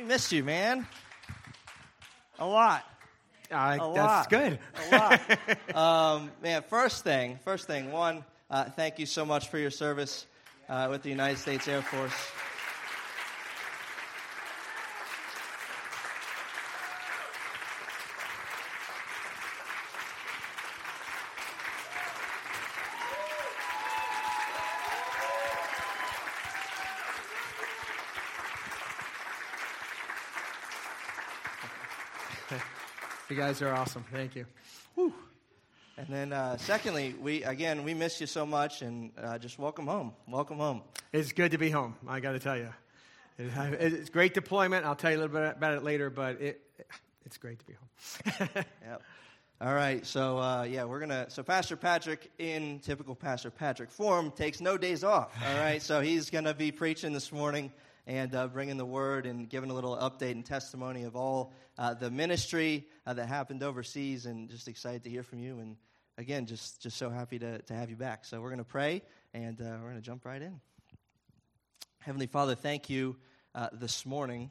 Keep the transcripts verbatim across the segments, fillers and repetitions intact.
We missed you, man. A lot. Uh, a that's lot. good. A lot. um, man, first thing, first thing, one, uh, thank you so much for your service uh, with the United States Air Force. You guys are awesome. Thank you. Whew. And then, uh, secondly, we again we miss you so much, and uh, just welcome home. Welcome home. It's good to be home. I got to tell you, it, it's great deployment. I'll tell you a little bit about it later, but it it's great to be home. Yep. All right. So uh, yeah, we're gonna. So Pastor Patrick, in typical Pastor Patrick form, takes no days off. All right. So he's gonna be preaching this morning and uh, bringing the word and giving a little update and testimony of all uh, the ministry uh, that happened overseas, and just excited to hear from you. And again, just just so happy to, to have you back. So we're going to pray, and uh, we're going to jump right in. Heavenly Father, thank you uh, this morning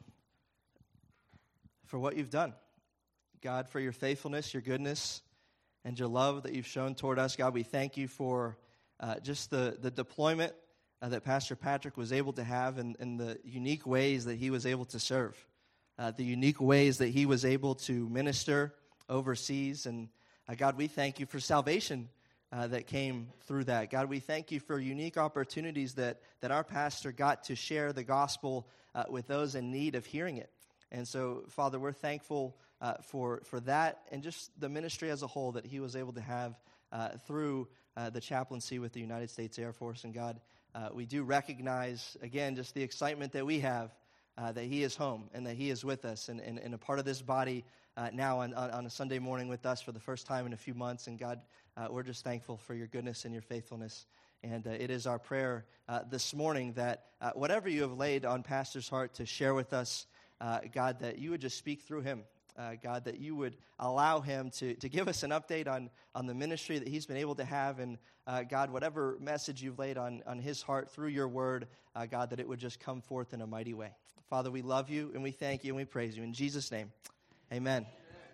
for what you've done. God, for your faithfulness, your goodness, and your love that you've shown toward us. God, we thank you for uh, just the, the deployment Uh, that Pastor Patrick was able to have, and, and the unique ways that he was able to serve, uh, the unique ways that he was able to minister overseas. And uh, God, we thank you for salvation uh, that came through that. God, we thank you for unique opportunities that, that our pastor got to share the gospel uh, with those in need of hearing it. And so, Father, we're thankful uh, for, for that, and just the ministry as a whole that he was able to have uh, through uh, the chaplaincy with the United States Air Force. And God, Uh, we do recognize, again, just the excitement that we have uh, that he is home and that he is with us and, and, and a part of this body uh, now on, on, on a Sunday morning with us for the first time in a few months. And God, uh, we're just thankful for your goodness and your faithfulness. And uh, it is our prayer uh, this morning that uh, whatever you have laid on Pastor's heart to share with us, uh, God, that you would just speak through him. Uh, God, that you would allow him to, to give us an update on, on the ministry that he's been able to have. And uh, God, whatever message you've laid on, on his heart through your word, uh, God, that it would just come forth in a mighty way. Father, we love you, and we thank you, and we praise you. In Jesus' name, amen.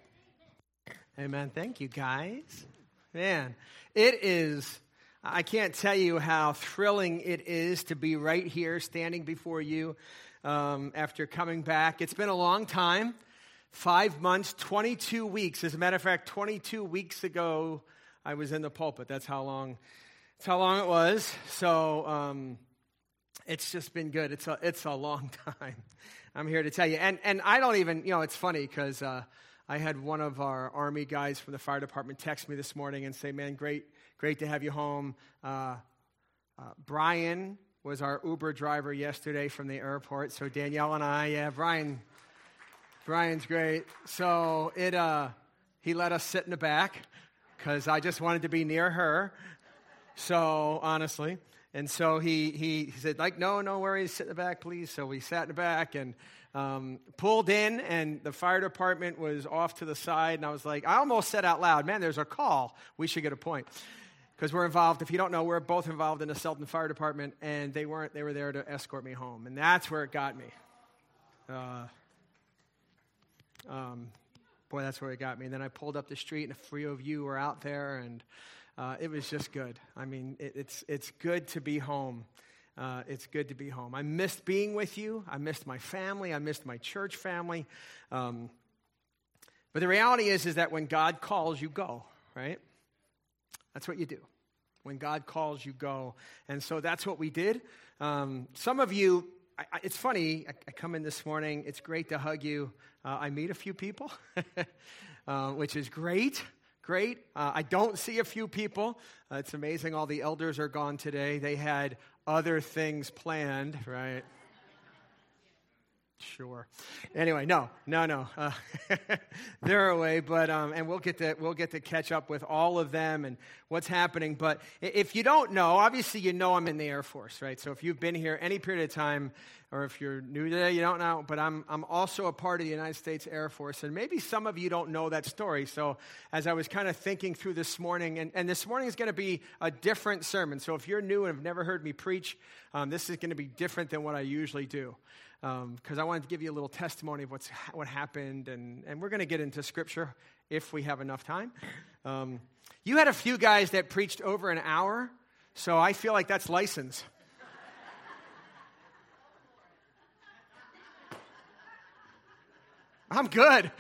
Amen. Thank you, guys. Man, it is, I can't tell you how thrilling it is to be right here standing before you um, after coming back. It's been a long time. Five months, twenty-two weeks. As a matter of fact, twenty-two weeks ago, I was in the pulpit. That's how long. That's how long it was. So um, it's just been good. It's a it's a long time. I'm here to tell you, and and I don't even. You know, it's funny because uh, I had one of our Army guys from the fire department text me this morning and say, "Man, great, great to have you home." Uh, uh, Brian was our Uber driver yesterday from the airport. So Danielle and I, yeah, Brian. Brian's great. So it uh, he let us sit in the back because I just wanted to be near her. So honestly, and so he he he said like no no worries, sit in the back please. So we sat in the back and um, pulled in, and the fire department was off to the side, and I was like, I almost said out loud, man, there's a call. We should get a point. Because we're involved, if you don't know, we're both involved in the Selton Fire Department, and they weren't. They were there to escort me home, and that's where it got me. Uh, Um, boy, that's where it got me. And then I pulled up the street, and a few of you were out there, and uh, it was just good. I mean, it, it's it's good to be home. Uh, it's good to be home. I missed being with you. I missed my family. I missed my church family. Um, but the reality is, is that when God calls, you go, right? That's what you do. When God calls, you go. And so that's what we did. Um, some of you... I, I, it's funny, I, I come in this morning, it's great to hug you. Uh, I meet a few people, uh, which is great, great. Uh, I don't see a few people. Uh, it's amazing all the elders are gone today. They had other things planned, right? Sure. Anyway, no, no, no. Uh, they're away, but um, and we'll get to we'll get to catch up with all of them and what's happening. But if you don't know, obviously you know I'm in the Air Force, right? So if you've been here any period of time, or if you're new today, you don't know, but I'm I'm also a part of the United States Air Force, and maybe some of you don't know that story. So as I was kind of thinking through this morning, and, and this morning is going to be a different sermon. So if you're new and have never heard me preach, um, this is going to be different than what I usually do, because um, I wanted to give you a little testimony of what's what happened, and, and we're going to get into Scripture if we have enough time. Um, you had a few guys that preached over an hour, so I feel like that's license. I'm good.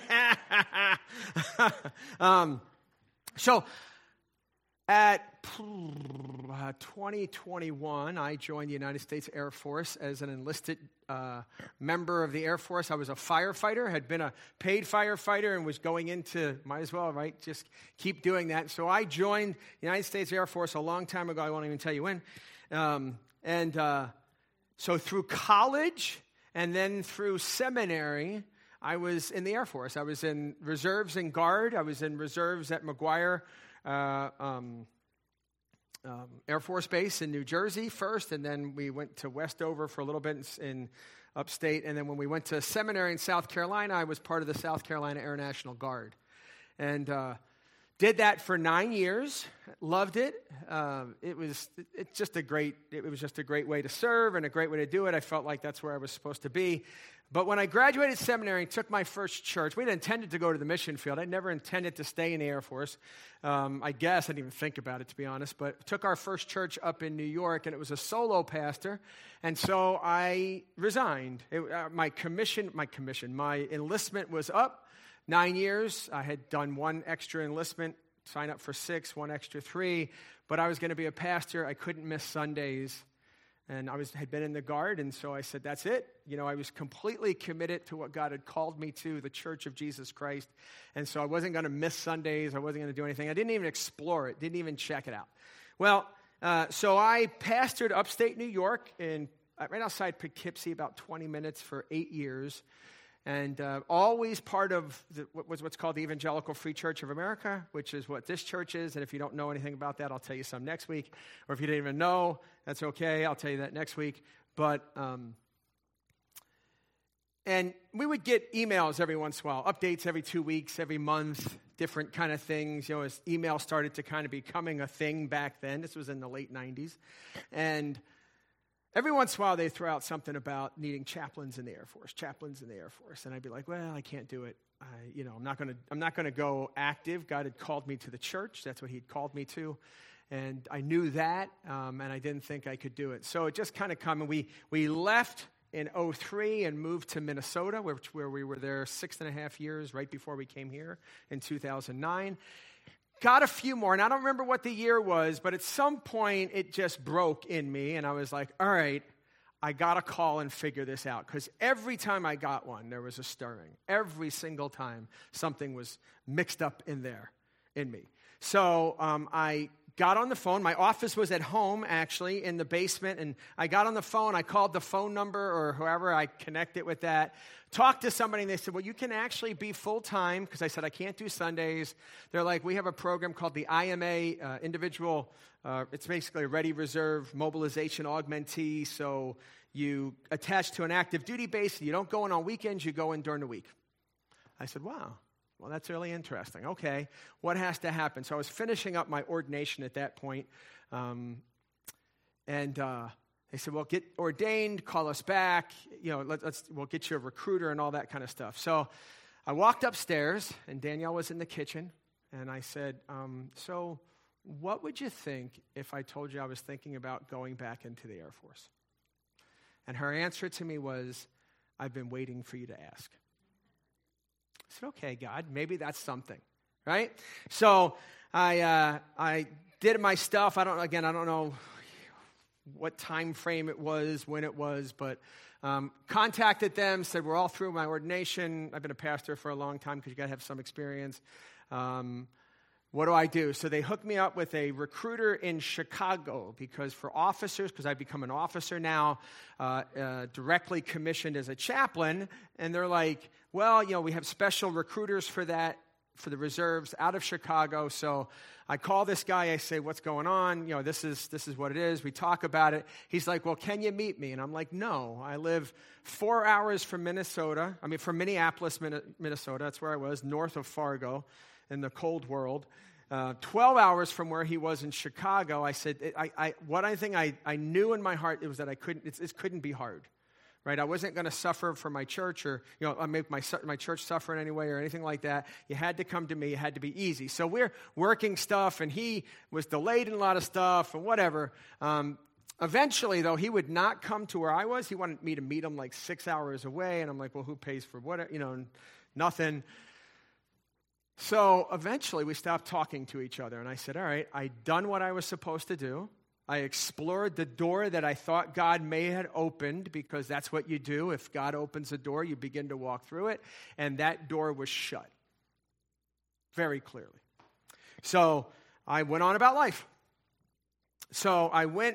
um, so at uh, twenty twenty-one, I joined the United States Air Force as an enlisted uh, member of the Air Force. I was a firefighter, had been a paid firefighter, and was going into, might as well, right, just keep doing that. So I joined the United States Air Force a long time ago. I won't even tell you when. Um, and uh, so through college and then through seminary, I was in the Air Force. I was in reserves and guard. I was in reserves at McGuire uh, um, um, Air Force Base in New Jersey first, and then we went to Westover for a little bit in, in upstate. And then when we went to seminary in South Carolina, I was part of the South Carolina Air National Guard. And uh, did that for nine years. Loved it. Uh, it was it's just a great. It was just a great way to serve and a great way to do it. I felt like that's where I was supposed to be. But when I graduated seminary and took my first church, we had intended to go to the mission field. I never intended to stay in the Air Force. Um, I guess I didn't even think about it, to be honest. But took our first church up in New York, and it was a solo pastor. And so I resigned. It, uh, my commission, my commission, my enlistment was up nine years. I had done one extra enlistment, sign up for six, one extra three. But I was going to be a pastor. I couldn't miss Sundays. And I was had been in the Guard, and so I said, that's it. You know, I was completely committed to what God had called me to, the Church of Jesus Christ. And so I wasn't going to miss Sundays. I wasn't going to do anything. I didn't even explore it, didn't even check it out. Well, uh, so I pastored upstate New York, in, right outside Poughkeepsie, about twenty minutes for eight years. And uh, always part of the, what was what's called the Evangelical Free Church of America, which is what this church is. And if you don't know anything about that, I'll tell you some next week. Or if you didn't even know, that's okay. I'll tell you that next week. But, um, and we would get emails every once in a while, updates every two weeks, every month, different kind of things. You know, as email started to kind of becoming a thing back then. This was in the late nineties. And every once in a while, they throw out something about needing chaplains in the Air Force, chaplains in the Air Force, and I'd be like, "Well, I can't do it. I, you know, I'm not going to. I'm not going to go active. God had called me to the church. That's what He'd called me to, and I knew that, um, and I didn't think I could do it. So it just kind of come, and we we left in oh three and moved to Minnesota, which where we were there six and a half years, right before we came here in two thousand nine. Got a few more, and I don't remember what the year was, but at some point it just broke in me, and I was like, all right, I got to call and figure this out, because every time I got one, there was a stirring. Every single time, something was mixed up in there, in me. So um, I got on the phone. My office was at home, actually, in the basement, and I got on the phone. I called the phone number or whoever I connected with that, talked to somebody, and they said, well, you can actually be full-time, because I said, I can't do Sundays. They're like, we have a program called the I M A, uh, individual, uh, it's basically a ready reserve mobilization augmentee, so you attach to an active duty base, you don't go in on weekends, you go in during the week. I said, wow. Well, that's really interesting. Okay, what has to happen? So I was finishing up my ordination at that point, um, and uh, they said, well, get ordained, call us back, you know, let, let's, we'll get you a recruiter and all that kind of stuff. So I walked upstairs, and Danielle was in the kitchen, and I said, um, so what would you think if I told you I was thinking about going back into the Air Force? And her answer to me was, I've been waiting for you to ask. I said, okay, God, maybe that's something, right? So I uh, I did my stuff. I don't again, I don't know what time frame it was, when it was, but um, contacted them, said we're all through my ordination. I've been a pastor for a long time because you got to have some experience. Um, what do I do? So they hooked me up with a recruiter in Chicago, because for officers, because I've become an officer now, uh, uh, directly commissioned as a chaplain, and they're like, well, you know, we have special recruiters for that. for the reserves out of Chicago. So I call this guy. I say, what's going on? You know, this is this is what it is. We talk about it. He's like, well, can you meet me? And I'm like, no. I live four hours from Minnesota. I mean, from Minneapolis, Minnesota. That's where I was, north of Fargo in the cold world. Uh, twelve hours from where he was in Chicago. I said, I, I, what I think I, I knew in my heart it was that I couldn't, it, it couldn't be hard. Right, I wasn't going to suffer for my church or, you know, make my my church suffer in any way or anything like that. You had to come to me. It had to be easy. So we're working stuff, and he was delayed in a lot of stuff and whatever. Um, eventually, though, he would not come to where I was. He wanted me to meet him like six hours away, and I'm like, well, who pays for what? You know, nothing. So eventually, we stopped talking to each other, and I said, all right, I'd done what I was supposed to do. I explored the door that I thought God may have opened, because that's what you do. If God opens a door, you begin to walk through it. And that door was shut very clearly. So I went on about life. So I went,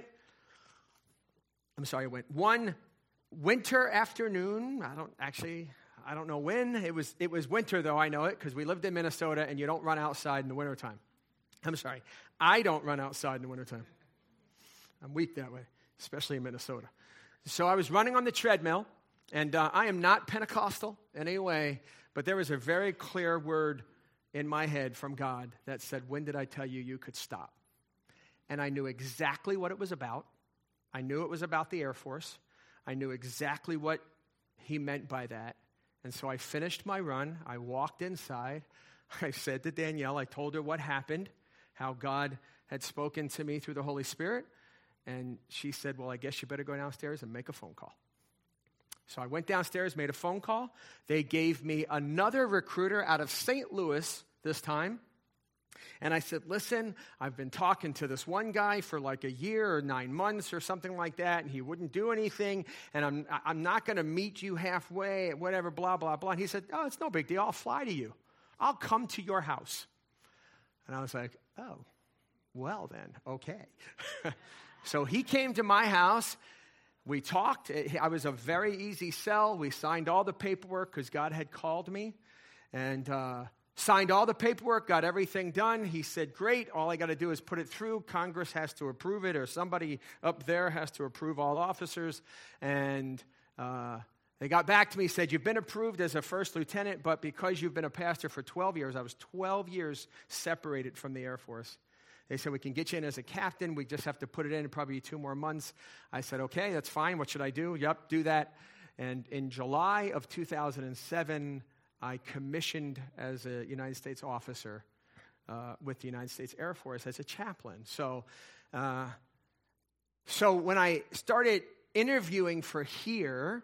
I'm sorry, I went one winter afternoon. I don't actually, I don't know when. It was, it was winter, though, I know it, because we lived in Minnesota, and you don't run outside in the wintertime. I'm sorry, I don't run outside in the wintertime. I'm weak that way, especially in Minnesota. So I was running on the treadmill, and uh, I am not Pentecostal in any way, but there was a very clear word in my head from God that said, when did I tell you you could stop? And I knew exactly what it was about. I knew it was about the Air Force. I knew exactly what he meant by that. And so I finished my run. I walked inside. I said to Danielle, I told her what happened, how God had spoken to me through the Holy Spirit. And she said, well, I guess you better go downstairs and make a phone call. So I went downstairs, made a phone call. They gave me another recruiter out of Saint Louis this time. And I said, listen, I've been talking to this one guy for like a year or nine months or something like that, and he wouldn't do anything, and I'm, I'm not going to meet you halfway, whatever, blah, blah, blah. And he said, oh, it's no big deal. I'll fly to you. I'll come to your house. And I was like, oh, well then, okay. So he came to my house. We talked. I was a very easy sell. We signed all the paperwork because God had called me, and uh, signed all the paperwork, got everything done. He said, great. All I got to do is put it through. Congress has to approve it, or somebody up there has to approve all officers. And uh, they got back to me, said, you've been approved as a first lieutenant, but because you've been a pastor for twelve years, I was twelve years separated from the Air Force. They said, we can get you in as a captain. We just have to put it in probably two more months. I said, okay, that's fine. What should I do? Yep, do that. And in July of two thousand seven, I commissioned as a United States officer uh, with the United States Air Force as a chaplain. So, uh, so when I started interviewing for here,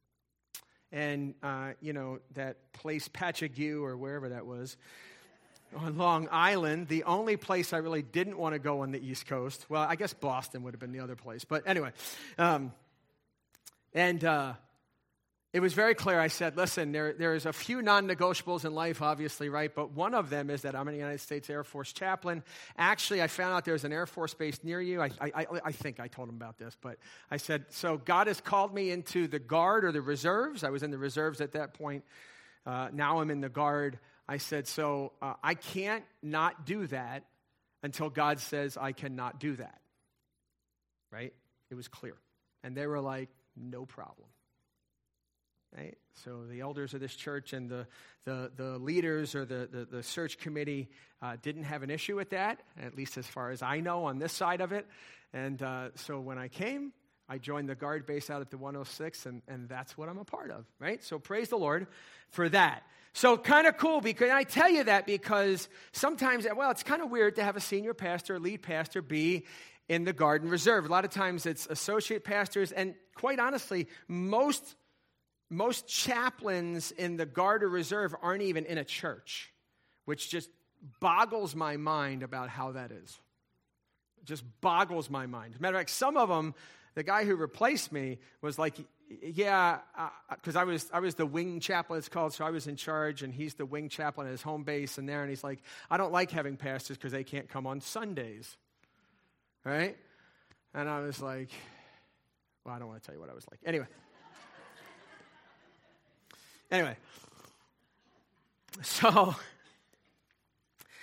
and, uh, you know, that place, Patchogue or wherever that was, on Long Island, the only place I really didn't want to go on the East Coast. Well, I guess Boston would have been the other place. But anyway, um, and uh, it was very clear. I said, listen, there, there's a few non-negotiables in life, obviously, right? But one of them is that I'm a United States Air Force chaplain. Actually, I found out there's an Air Force base near you. I, I, I think I told him about this. But I said, so God has called me into the Guard or the Reserves. I was in the Reserves at that point. Uh, now I'm in the Guard. I said, so uh, I can't not do that until God says I cannot do that, right? It was clear. And they were like, no problem, right? So the elders of this church and the the, the leaders or the, the, the search committee uh, didn't have an issue with that, at least as far as I know on this side of it. And uh, so when I came, I joined the Guard base out at the one oh six, and, and that's what I'm a part of, right? So praise the Lord for that. So kind of cool, because I tell you that because sometimes, well, it's kind of weird to have a senior pastor, lead pastor, be in the Guard and Reserve. A lot of times it's associate pastors, and quite honestly, most, most chaplains in the Guard or Reserve aren't even in a church, which just boggles my mind about how that is. It just boggles my mind. As a matter of fact, some of them, the guy who replaced me was like, yeah, because uh, I was I was the wing chaplain, it's called, so I was in charge, and he's the wing chaplain at his home base and there, and he's like, I don't like having pastors because they can't come on Sundays, right? And I was like, well, I don't want to tell you what I was like. Anyway. Anyway. So,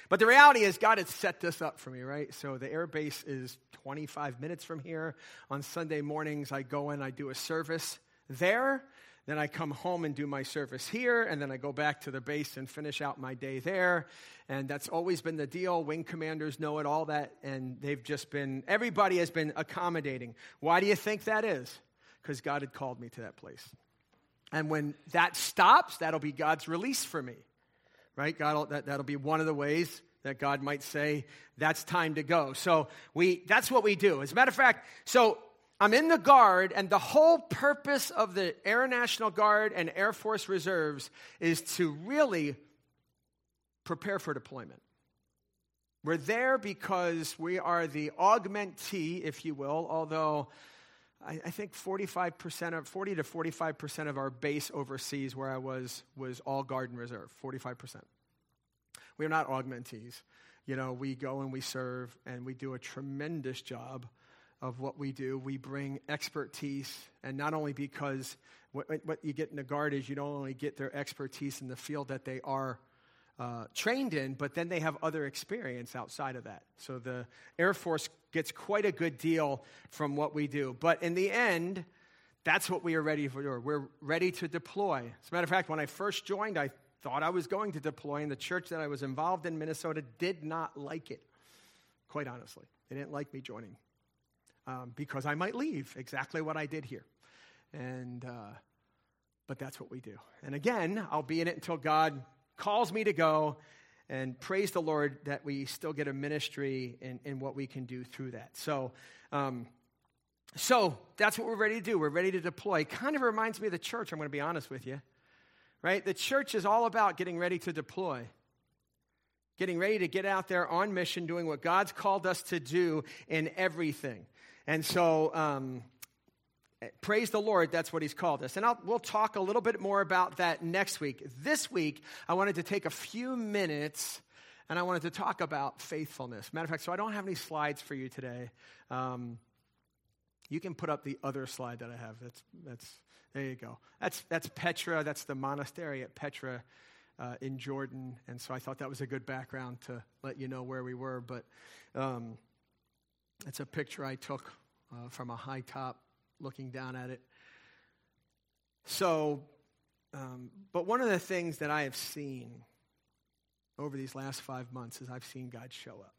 But the reality is God had set this up for me, right? So the air base is twenty-five minutes from here. On Sunday mornings, I go in, I do a service there. Then I come home and do my service here, and then I go back to the base and finish out my day there. And that's always been the deal. Wing commanders know it, all that, and they've just been, everybody has been accommodating. Why do you think that is? Because God had called me to that place. And when that stops, that'll be God's release for me, right? God, that, that'll be one of the ways that God might say, that's time to go. So we that's what we do. As a matter of fact, so I'm in the Guard, and the whole purpose of the Air National Guard and Air Force Reserves is to really prepare for deployment. We're there because we are the augmentee, if you will, although I, I think forty-five percent of, forty to forty-five percent of our base overseas where I was was all Guard and Reserve, forty-five percent. We're not augmentees. You know, we go and we serve, and we do a tremendous job of what we do. We bring expertise, and not only because what, what you get in the Guard is you don't only get their expertise in the field that they are uh, trained in, but then they have other experience outside of that. So the Air Force gets quite a good deal from what we do. But in the end, that's what we are ready for. We're ready to deploy. As a matter of fact, when I first joined, I thought I was going to deploy, and the church that I was involved in, Minnesota, did not like it, quite honestly. They didn't like me joining. Um, because I might leave, exactly what I did here. And, uh, but that's what we do. And again, I'll be in it until God calls me to go, and praise the Lord that we still get a ministry in, in what we can do through that. So, um, so that's what we're ready to do. We're ready to deploy. Kind of reminds me of the church, I'm going to be honest with you. Right? The church is all about getting ready to deploy. Getting ready to get out there on mission, doing what God's called us to do in everything. And so, um, praise the Lord, that's what he's called us. And I'll, we'll talk a little bit more about that next week. This week, I wanted to take a few minutes, and I wanted to talk about faithfulness. Matter of fact, so I don't have any slides for you today. Um, you can put up the other slide that I have. That's, that's there you go. That's, that's Petra. That's the monastery at Petra uh, in Jordan. And so I thought that was a good background to let you know where we were. But um it's a picture I took uh, from a high top looking down at it. So, um, but one of the things that I have seen over these last five months is I've seen God show up.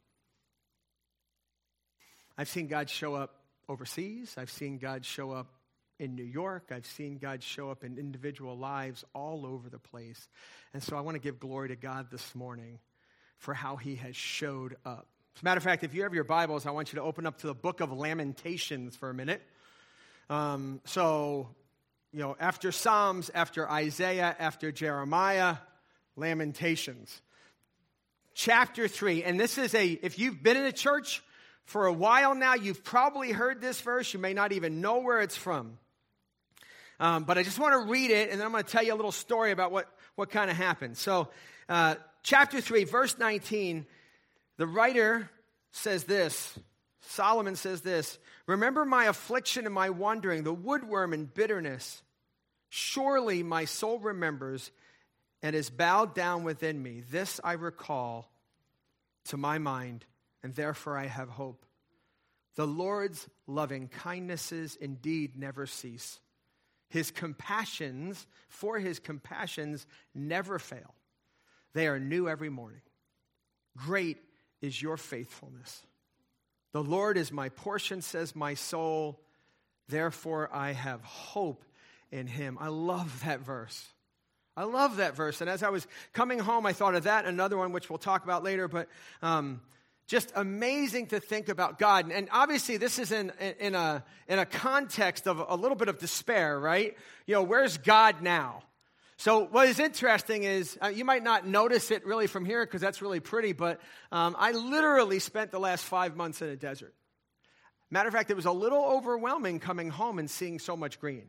I've seen God show up overseas. I've seen God show up in New York. I've seen God show up in individual lives all over the place. And so I want to give glory to God this morning for how he has showed up. As a matter of fact, if you have your Bibles, I want you to open up to the book of Lamentations for a minute. Um, so, you know, after Psalms, after Isaiah, after Jeremiah, Lamentations. Chapter three, and this is a, if you've been in a church for a while now, you've probably heard this verse. You may not even know where it's from. Um, but I just want to read it, and then I'm going to tell you a little story about what, what kind of happened. So, uh, chapter three, verse nineteen, the writer says this, Solomon says this, remember my affliction and my wandering, the woodworm and bitterness. Surely my soul remembers and is bowed down within me. This I recall to my mind, and therefore I have hope. The Lord's loving kindnesses indeed never cease. His compassions, for his compassions never fail. They are new every morning. Great is your faithfulness. The Lord is my portion, says my soul. Therefore I have hope in him. I love that verse. I love that verse. And as I was coming home, I thought of that, another one which we'll talk about later, but um, just amazing to think about God. And obviously this is in, in, a, in a context of a little bit of despair, right? You know, where's God now? So what is interesting is, uh, you might not notice it really from here because that's really pretty, but um, I literally spent the last five months in a desert. Matter of fact, it was a little overwhelming coming home and seeing so much green.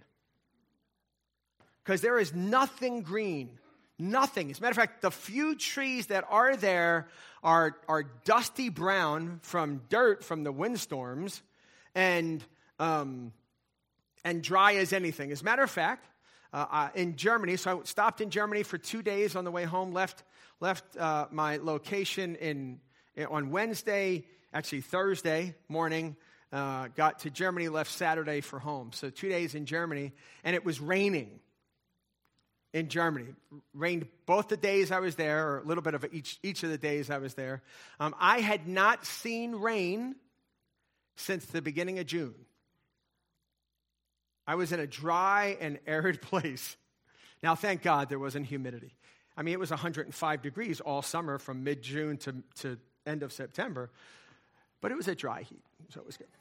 Because there is nothing green, nothing. As a matter of fact, the few trees that are there are, are dusty brown from dirt from the windstorms and, um, and dry as anything. As a matter of fact, Uh, uh, in Germany, so I stopped in Germany for two days on the way home, left left uh, my location in on Wednesday, actually Thursday morning, uh, got to Germany, left Saturday for home. So two days in Germany, and it was raining in Germany. Rained both the days I was there, or a little bit of each, each of the days I was there. Um, I had not seen rain since the beginning of June. I was in a dry and arid place. Now, thank God there wasn't humidity. I mean, it was one hundred five degrees all summer from mid-June to, to end of September, but it was a dry heat, so it was good.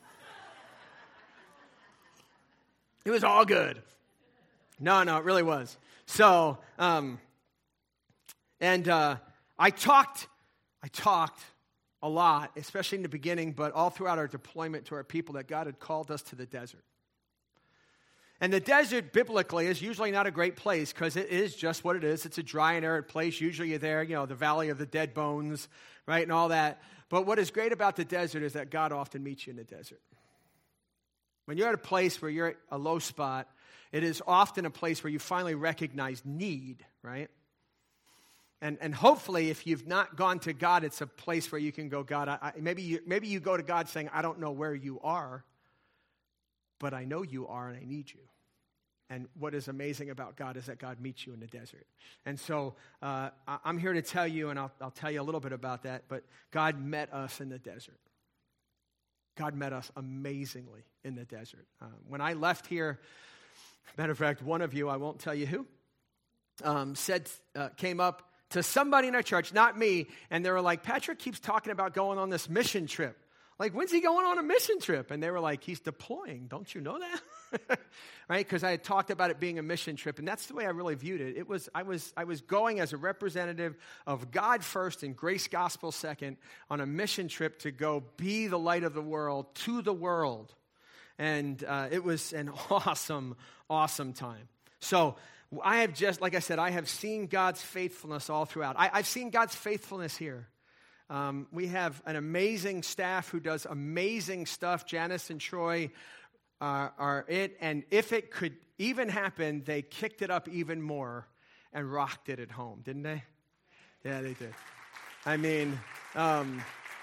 It was all good. No, no, it really was. So, um, and uh, I talked, I talked a lot, especially in the beginning, but all throughout our deployment to our people, that God had called us to the desert. And the desert, biblically, is usually not a great place because it is just what it is. It's a dry and arid place. Usually you're there, you know, the valley of the dead bones, right, and all that. But what is great about the desert is that God often meets you in the desert. When you're at a place where you're at a low spot, it is often a place where you finally recognize need, right? And and hopefully, if you've not gone to God, it's a place where you can go, God, I, I, maybe, you, maybe you go to God saying, I don't know where you are, but I know you are and I need you. And what is amazing about God is that God meets you in the desert. And so uh, I'm here to tell you, and I'll, I'll tell you a little bit about that, but God met us in the desert. God met us amazingly in the desert. Uh, when I left here, matter of fact, one of you, I won't tell you who, um, said, uh, came up to somebody in our church, not me, and they were like, Patrick keeps talking about going on this mission trip. Like, when's he going on a mission trip? And they were like, he's deploying. Don't you know that? Right? Because I had talked about it being a mission trip, and that's the way I really viewed it. It was I was I was going as a representative of God first and Grace Gospel second on a mission trip to go be the light of the world to the world. And uh, it was an awesome, awesome time. So I have just, like I said, I have seen God's faithfulness all throughout. I, I've seen God's faithfulness here. Um, we have an amazing staff who does amazing stuff. Janice and Troy uh, are it. And if it could even happen, they kicked it up even more and rocked it at home, didn't they? Yeah, they did. I mean, um,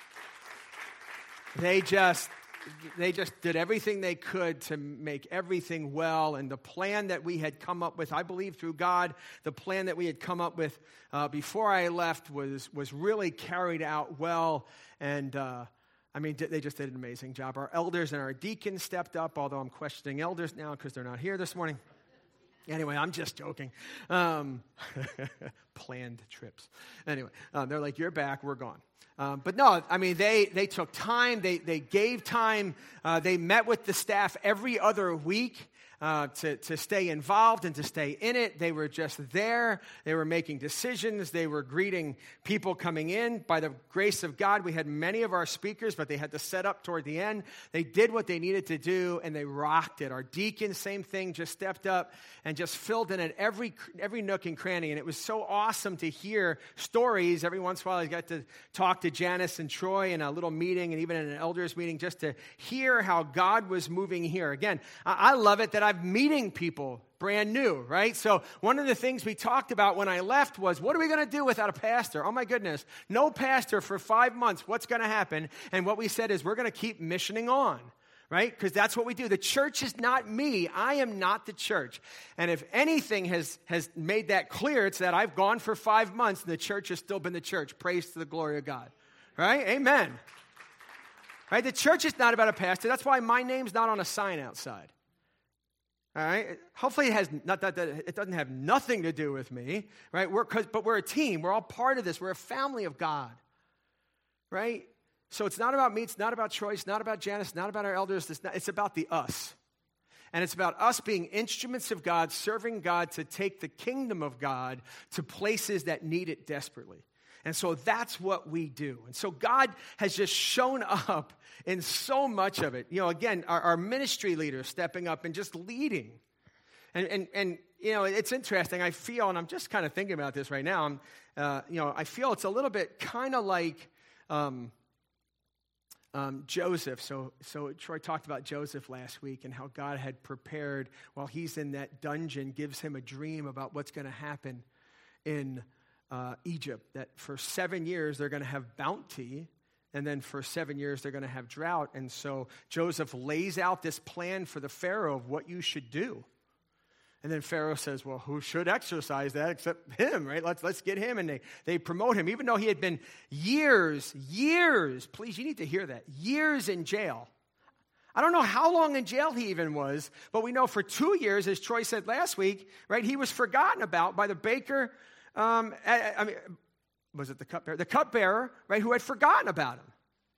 they just... They just did everything they could to make everything well. And the plan that we had come up with, I believe through God, the plan that we had come up with uh, before I left was was really carried out well. And, uh, I mean, they just did an amazing job. Our elders and our deacons stepped up, although I'm questioning elders now because they're not here this morning. Anyway, I'm just joking. Um, planned trips. Anyway, um, they're like, you're back, we're gone. Um, but no, I mean, they they took time, they they gave time, uh, they met with the staff every other week uh, to, to stay involved and to stay in it. They were just there, they were making decisions, they were greeting people coming in. By the grace of God, we had many of our speakers, but they had to set up toward the end. They did what they needed to do, and they rocked it. Our deacons, same thing, just stepped up and just filled in at every, every nook and cranny. And it was so awesome to hear stories. Every once in a while, I got to talk to Janice and Troy in a little meeting and even in an elders meeting just to hear how God was moving here. Again, I love it that I'm meeting people brand new, right? So one of the things we talked about when I left was, what are we going to do without a pastor? Oh my goodness, no pastor for five months. What's going to happen? And what we said is we're going to keep missioning on. Right? Because that's what we do. The church is not me. I am not the church. And if anything has, has made that clear, it's that I've gone for five months and the church has still been the church. Praise to the glory of God. Right? Amen. Right? The church is not about a pastor. That's why my name's not on a sign outside. All right? Hopefully it has not that, that it doesn't have nothing to do with me. Right? We're, but we're a team. We're all part of this. We're a family of God. Right? So it's not about me, it's not about Troy, it's not about Janice, it's not about our elders, it's, not, it's about the us. And it's about us being instruments of God, serving God to take the kingdom of God to places that need it desperately. And so that's what we do. And so God has just shown up in so much of it. You know, again, our, our ministry leaders stepping up and just leading. And, and, and you know, it's interesting. I feel, and I'm just kind of thinking about this right now, I'm, uh, you know, I feel it's a little bit kind of like... Um, Um, Joseph, so so Troy talked about Joseph last week and how God had prepared while he's in that dungeon, gives him a dream about what's going to happen in uh, Egypt, that for seven years they're going to have bounty, and then for seven years they're going to have drought. And so Joseph lays out this plan for the Pharaoh of what you should do. And then Pharaoh says, well, who should exercise that except him, right? Let's, let's get him. And they, they promote him, even though he had been years, years, please, you need to hear that, years in jail. I don't know how long in jail he even was, but we know for two years, as Troy said last week, right, he was forgotten about by the baker. Um, I, I mean, was it the cupbearer? The cupbearer, right, who had forgotten about him.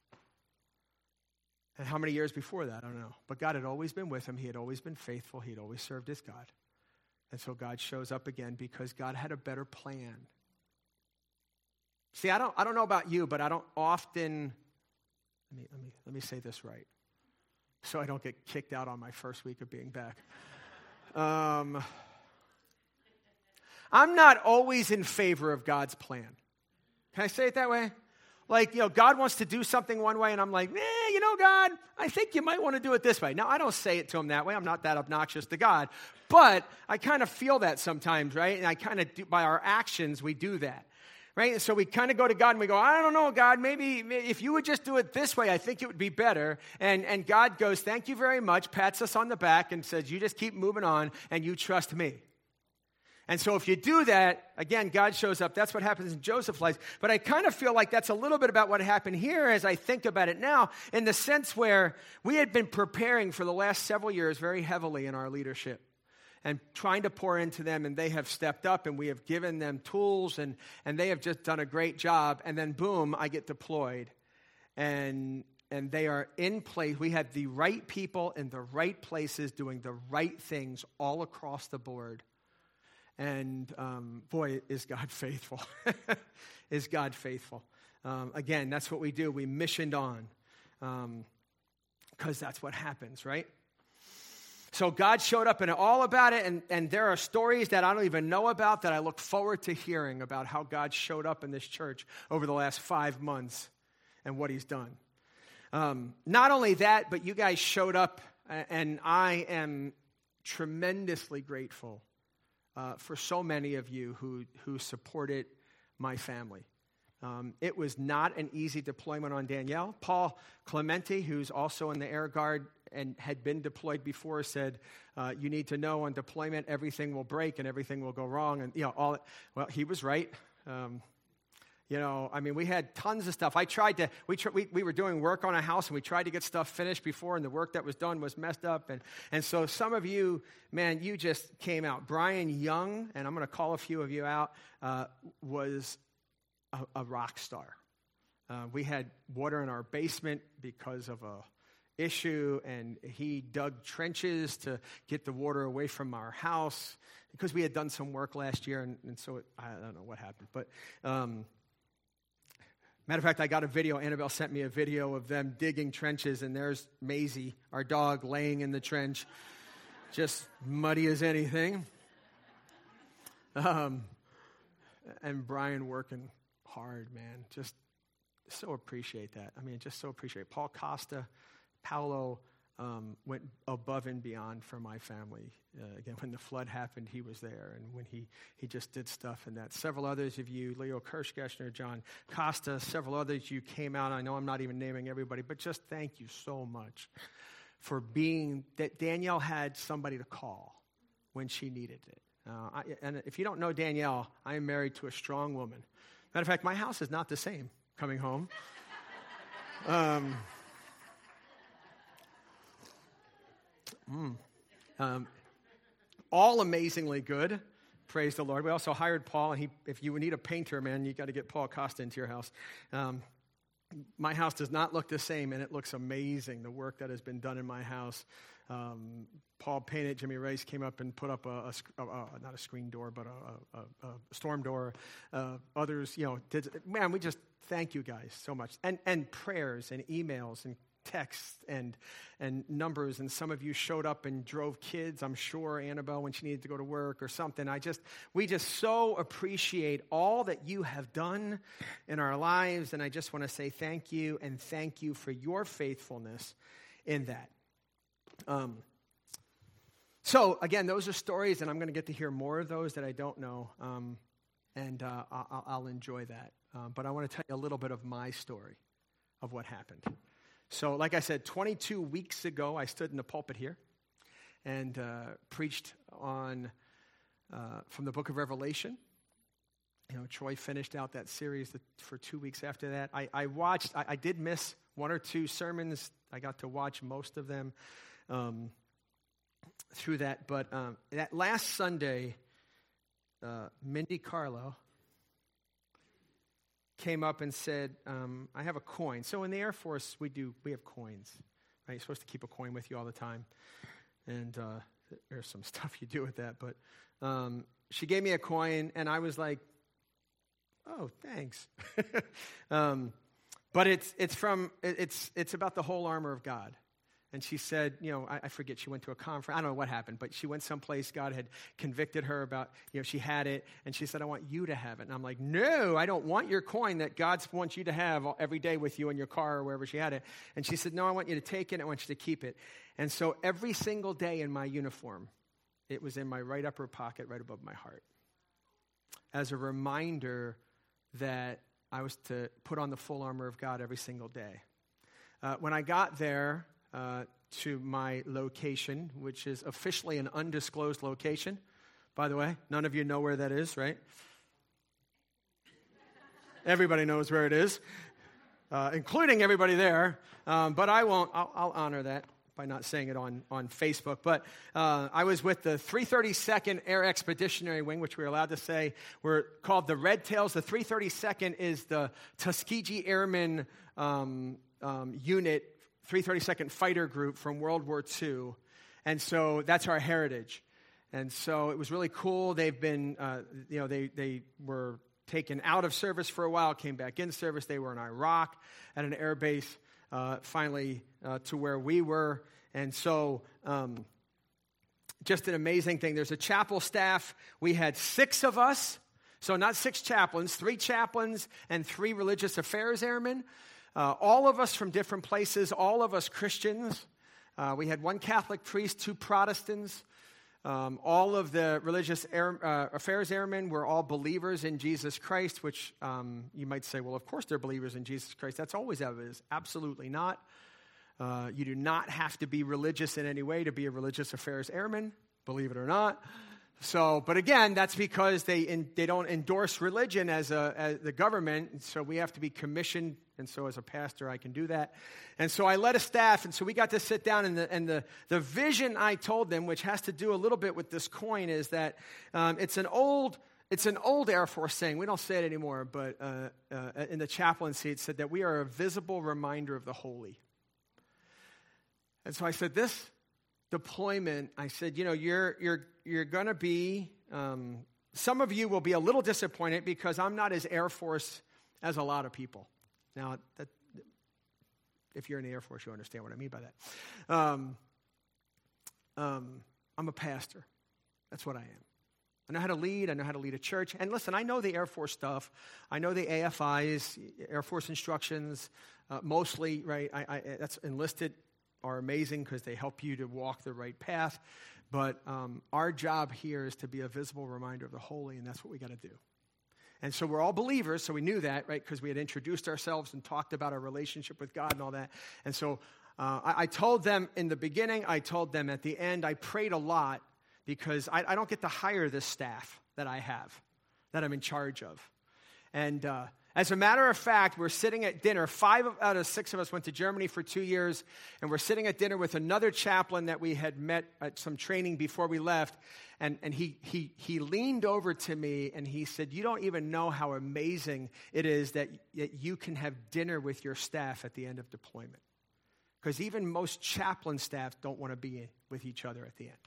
And how many years before that? I don't know. But God had always been with him. He had always been faithful. He had always served his God. And so God shows up again because God had a better plan. See, I don't, I don't know about you, but I don't often, let me, let me, let me say this right, so I don't get kicked out on my first week of being back. Um, I'm not always in favor of God's plan. Can I say it that way? Like, you know, God wants to do something one way, and I'm like, eh, you know, God, I think you might want to do it this way. Now, I don't say it to him that way. I'm not that obnoxious to God. But I kind of feel that sometimes, right? And I kind of, do, by our actions, we do that, right? And so we kind of go to God, and we go, I don't know, God, maybe if you would just do it this way, I think it would be better. And, and God goes, thank you very much, pats us on the back, and says, you just keep moving on, and you trust me. And so if you do that, again, God shows up. That's what happens in Joseph's life. But I kind of feel like that's a little bit about what happened here as I think about it now, in the sense where we had been preparing for the last several years very heavily in our leadership and trying to pour into them, and they have stepped up, and we have given them tools, and, and they have just done a great job. And then, boom, I get deployed, and and they are in place. We had the right people in the right places doing the right things all across the board. And um, boy, is God faithful. Is God faithful. Um, again, that's what we do. We missioned on because um, that's what happens, right? So God showed up and all about it, and, and there are stories that I don't even know about that I look forward to hearing about how God showed up in this church over the last five months and what he's done. Um, not only that, but you guys showed up, and I am tremendously grateful Uh, for so many of you who, who supported my family. Um, it was not an easy deployment on Danielle. Paul Clementi, who's also in the Air Guard and had been deployed before, said, uh, you need to know on deployment everything will break and everything will go wrong. And, you know, all, well, he was right. Um, You know, I mean, we had tons of stuff. I tried to, we, tr- we we were doing work on a house, and we tried to get stuff finished before, and the work that was done was messed up. And, and so some of you, man, you just came out. Brian Young, and I'm going to call a few of you out, uh, was a, a rock star. Uh, we had water in our basement because of a issue, and he dug trenches to get the water away from our house because we had done some work last year, and, and so it, I don't know what happened. But um matter of fact, I got a video. Annabelle sent me a video of them digging trenches, and there's Maisie, our dog, laying in the trench, just muddy as anything. Um, and Brian working hard, man. Just so appreciate that. I mean, just so appreciate it. Paul Costa, Paolo um, went above and beyond for my family. Uh, again, when the flood happened, he was there, and when he, he just did stuff and that. Several others of you, Leo Kirschgessner, John Costa, several others you came out. I know I'm not even naming everybody, but just thank you so much for being, that Danielle had somebody to call when she needed it. Uh, I, and if you don't know Danielle, I am married to a strong woman. Matter of fact, my house is not the same coming home. Um... Mm. Um, all amazingly good. Praise the Lord. We also hired Paul, and he, if you need a painter, man, you got to get Paul Costa into your house. Um, my house does not look the same, and it looks amazing, the work that has been done in my house. Um, Paul painted, Jimmy Rice came up and put up a, a, a not a screen door, but a, a, a storm door. Uh, others, you know, did, man, we just thank you guys so much. And, and prayers and emails and texts and and numbers, and some of you showed up and drove kids, I'm sure, Annabelle, when she needed to go to work or something. I just, we just so appreciate all that you have done in our lives, and I just want to say thank you, and thank you for your faithfulness in that. Um, so, again, those are stories, and I'm going to get to hear more of those that I don't know. Um, and uh, I'll, I'll enjoy that. Um, but I want to tell you a little bit of my story of what happened. So, like I said, twenty-two weeks ago, I stood in the pulpit here and uh, preached on uh, from the book of Revelation. You know, Troy finished out that series that, for two weeks after that. I, I watched, I, I did miss one or two sermons. I got to watch most of them um, through that. But um, that last Sunday, uh, Mindy Carlo came up and said, um, I have a coin. So in the Air Force, we do, we have coins, right? You're supposed to keep a coin with you all the time. And uh, there's some stuff you do with that. But um, she gave me a coin, and I was like, oh, thanks. um, but it's it's from, it's it's about the whole armor of God. And she said, you know, I, I forget, she went to a conference. I don't know what happened, but she went someplace. God had convicted her about, you know, she had it. And she said, I want you to have it. And I'm like, no, I don't want your coin that God wants you to have every day with you in your car or wherever she had it. And she said, no, I want you to take it. I want you to keep it. And so every single day in my uniform, it was in my right upper pocket, right above my heart, as a reminder that I was to put on the full armor of God every single day. Uh, when I got there, Uh, to my location, which is officially an undisclosed location. By the way, none of you know where that is, right? Everybody knows where it is, uh, including everybody there. Um, but I won't, I'll, I'll honor that by not saying it on, on Facebook. But uh, I was with the three thirty-second Air Expeditionary Wing, which we're allowed to say. We're called the Red Tails. The three thirty-second is the Tuskegee Airmen um, um, unit, three thirty-second Fighter Group from World War Two. And so that's our heritage. And so it was really cool. They've been, uh, you know, they, they were taken out of service for a while, came back in service. They were in Iraq at an air base, uh, finally uh, to where we were. And so um, just an amazing thing. There's a chapel staff. We had six of us. So not six chaplains, three chaplains and three religious affairs airmen. Uh, all of us from different places, all of us Christians. Uh, we had one Catholic priest, two Protestants. Um, all of the religious air, uh, affairs airmen were all believers in Jesus Christ, which um, you might say, well, of course they're believers in Jesus Christ. That's always how it is. Absolutely not. Uh, you do not have to be religious in any way to be a religious affairs airman, believe it or not. So, but again, that's because they in, they don't endorse religion as a as the government, and so we have to be commissioned. And so, as a pastor, I can do that. And so, I led a staff, and so we got to sit down. And the and the the vision I told them, which has to do a little bit with this coin, is that um, it's an old it's an old Air Force saying. We don't say it anymore, but uh, uh, in the chaplaincy, it said that we are a visible reminder of the holy. And so I said, this deployment, I said, you know, you're you're you're going to be, um, some of you will be a little disappointed because I'm not as Air Force as a lot of people. Now, that, if you're in the Air Force, you understand what I mean by that. Um, um, I'm a pastor. That's what I am. I know how to lead. I know how to lead a church. And listen, I know the Air Force stuff. I know the A F Is, Air Force instructions, uh, mostly, right? I, I, that's enlisted are amazing because they help you to walk the right path. But um, our job here is to be a visible reminder of the holy, and that's what we got to do. And so we're all believers, so we knew that, right, because we had introduced ourselves and talked about our relationship with God and all that. And so uh, I, I told them in the beginning, I told them at the end, I prayed a lot because I, I don't get to hire this staff that I have, that I'm in charge of. And uh, as a matter of fact, we're sitting at dinner. Five out of six of us went to Germany for two years, and we're sitting at dinner with another chaplain that we had met at some training before we left. And, and he, he, he leaned over to me, and he said, you don't even know how amazing it is that, that you can have dinner with your staff at the end of deployment. Because even most chaplain staff don't want to be with each other at the end.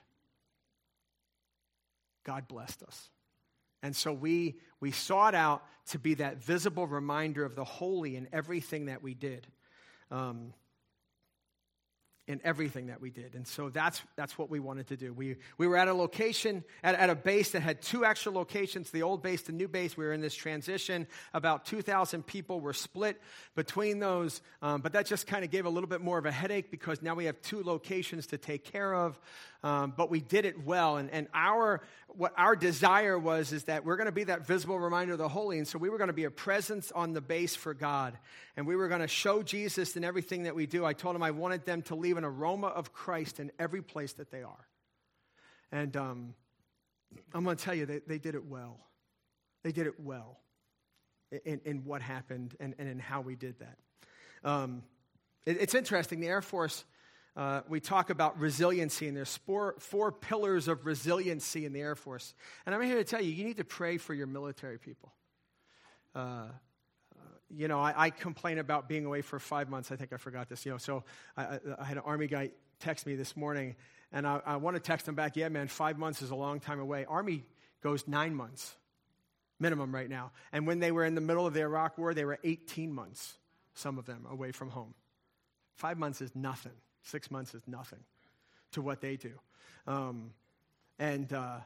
God blessed us. And so we we sought out to be that visible reminder of the holy in everything that we did. Um, in everything that we did. And so that's that's what we wanted to do. We we were at a location, at, at a base that had two extra locations, the old base, the new base. We were in this transition. About two thousand people were split between those, um, but that just kind of gave a little bit more of a headache because now we have two locations to take care of. Um, but we did it well, and, and our what our desire was is that we're going to be that visible reminder of the holy, and so we were going to be a presence on the base for God, and we were going to show Jesus in everything that we do. I told them I wanted them to leave an aroma of Christ in every place that they are, and um, I'm going to tell you, they, they did it well. They did it well in, in what happened and, and in how we did that. Um, it, it's interesting, the Air Force... Uh, we talk about resiliency, and there's four, four pillars of resiliency in the Air Force. And I'm here to tell you, you need to pray for your military people. Uh, uh, you know, I, I complain about being away for five months. I think I forgot this. You know, so I, I had an Army guy text me this morning, and I, I want to text him back, yeah, man, five months is a long time away. Army goes nine months minimum right now. And when they were in the middle of the Iraq War, they were eighteen months, some of them, away from home. Five months is nothing. Six months is nothing to what they do. Um, and uh,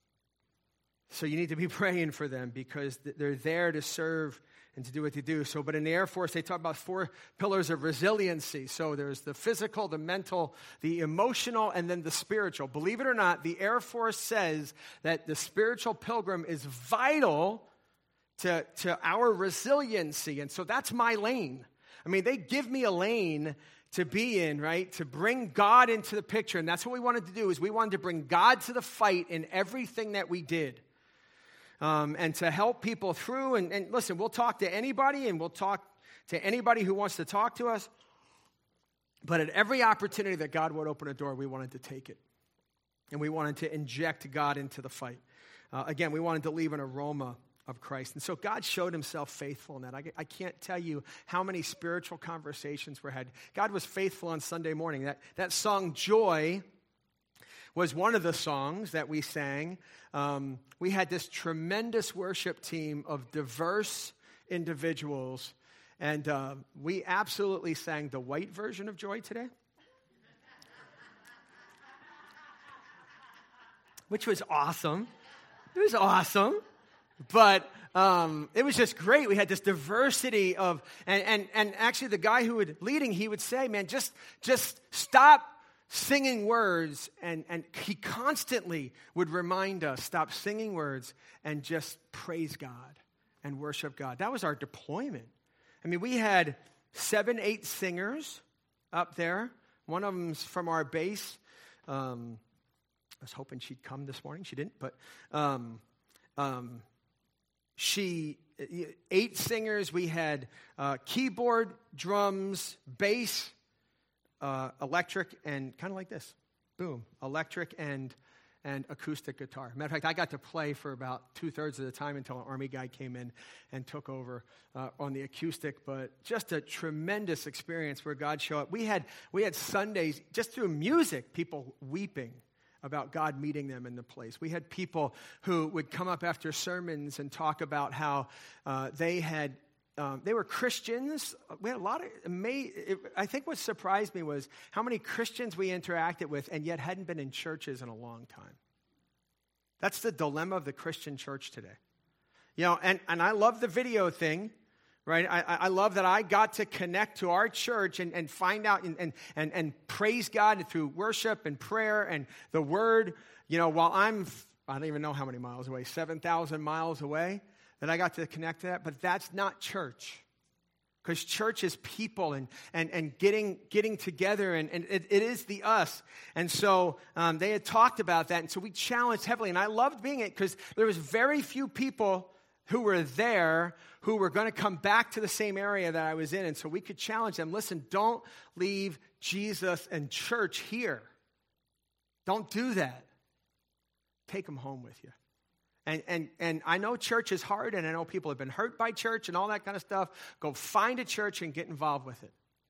so you need to be praying for them because th- they're there to serve and to do what they do. So, but in the Air Force, they talk about four pillars of resiliency. So there's the physical, the mental, the emotional, and then the spiritual. Believe it or not, the Air Force says that the spiritual pilgrim is vital to, to our resiliency. And so that's my lane. I mean, they give me a lane to be in, right? To bring God into the picture. And that's what we wanted to do, is we wanted to bring God to the fight in everything that we did. Um, and to help people through. And, and listen, we'll talk to anybody, and we'll talk to anybody who wants to talk to us. But at every opportunity that God would open a door, we wanted to take it. And we wanted to inject God into the fight. Uh, again, we wanted to leave an aroma of Christ. And so God showed himself faithful in that. I, I can't tell you how many spiritual conversations were had. God was faithful on Sunday morning. That, that song, Joy, was one of the songs that we sang. Um, we had this tremendous worship team of diverse individuals, and uh, we absolutely sang the white version of Joy today, which was awesome. It was awesome. But um, it was just great. We had this diversity of, and, and, and actually the guy who would leading, he would say, man, just, just stop singing words. And, and he constantly would remind us, stop singing words and just praise God and worship God. That was our deployment. I mean, we had seven, eight singers up there. One of them's from our base. Um, I was hoping she'd come this morning. She didn't, but... Um, um, She, eight singers, we had uh, keyboard, drums, bass, uh, electric, and kind of like this, boom, electric and and acoustic guitar. Matter of fact, I got to play for about two-thirds of the time until an Army guy came in and took over uh, on the acoustic, but just a tremendous experience where God showed up. We had, we had Sundays, just through music, people weeping about God meeting them in the place. We had people who would come up after sermons and talk about how uh, they had, um, they were Christians. We had a lot of, amazing, I think what surprised me was how many Christians we interacted with and yet hadn't been in churches in a long time. That's the dilemma of the Christian church today. You know, and, and I love the video thing. Right, I, I love that I got to connect to our church and, and find out and, and, and, and praise God through worship and prayer and the word. You know, while I'm, I don't even know how many miles away, seven thousand miles away, that I got to connect to that. But that's not church. Because church is people and and, and getting getting together, and, and it, it is the us. And so um, they had talked about that, and so we challenged heavily. And I loved being it because there was very few people who were there who were going to come back to the same area that I was in. And so we could challenge them, listen, don't leave Jesus and church here. Don't do that. Take them home with you. And, and, and I know church is hard, and I know people have been hurt by church and all that kind of stuff. Go find a church and get involved with it.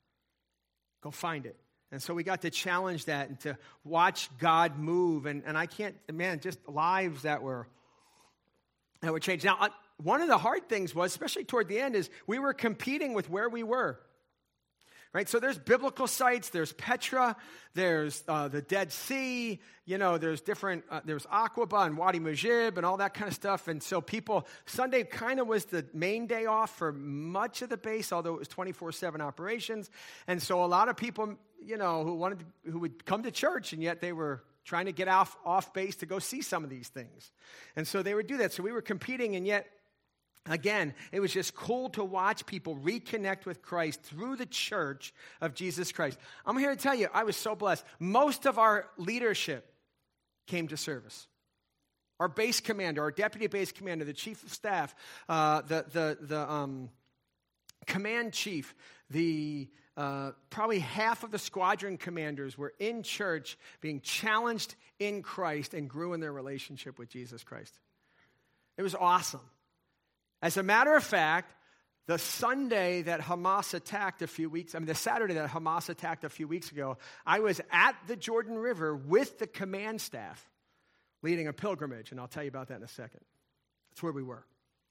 Go find it. And so we got to challenge that and to watch God move. And, and I can't, man, just lives that were, that were changed. Now, one of the hard things was, especially toward the end, is we were competing with where we were. right? So there's biblical sites, there's Petra, there's uh, the Dead Sea, you know, there's different, uh, there's Aqaba and Wadi Mujib and all that kind of stuff. And so people, Sunday kind of was the main day off for much of the base, although it was twenty-four seven operations. And so a lot of people, you know, who wanted to, who would come to church, and yet they were trying to get off, off base to go see some of these things. And so they would do that. So we were competing, and yet, again, it was just cool to watch people reconnect with Christ through the church of Jesus Christ. I'm here to tell you, I was so blessed. Most of our leadership came to service. Our base commander, our deputy base commander, the chief of staff, uh, the the the um, command chief, the uh, probably half of the squadron commanders were in church, being challenged in Christ, and grew in their relationship with Jesus Christ. It was awesome. As a matter of fact, the Sunday that Hamas attacked a few weeks, I mean, the Saturday that Hamas attacked a few weeks ago, I was at the Jordan River with the command staff leading a pilgrimage, and I'll tell you about that in a second. That's where we were.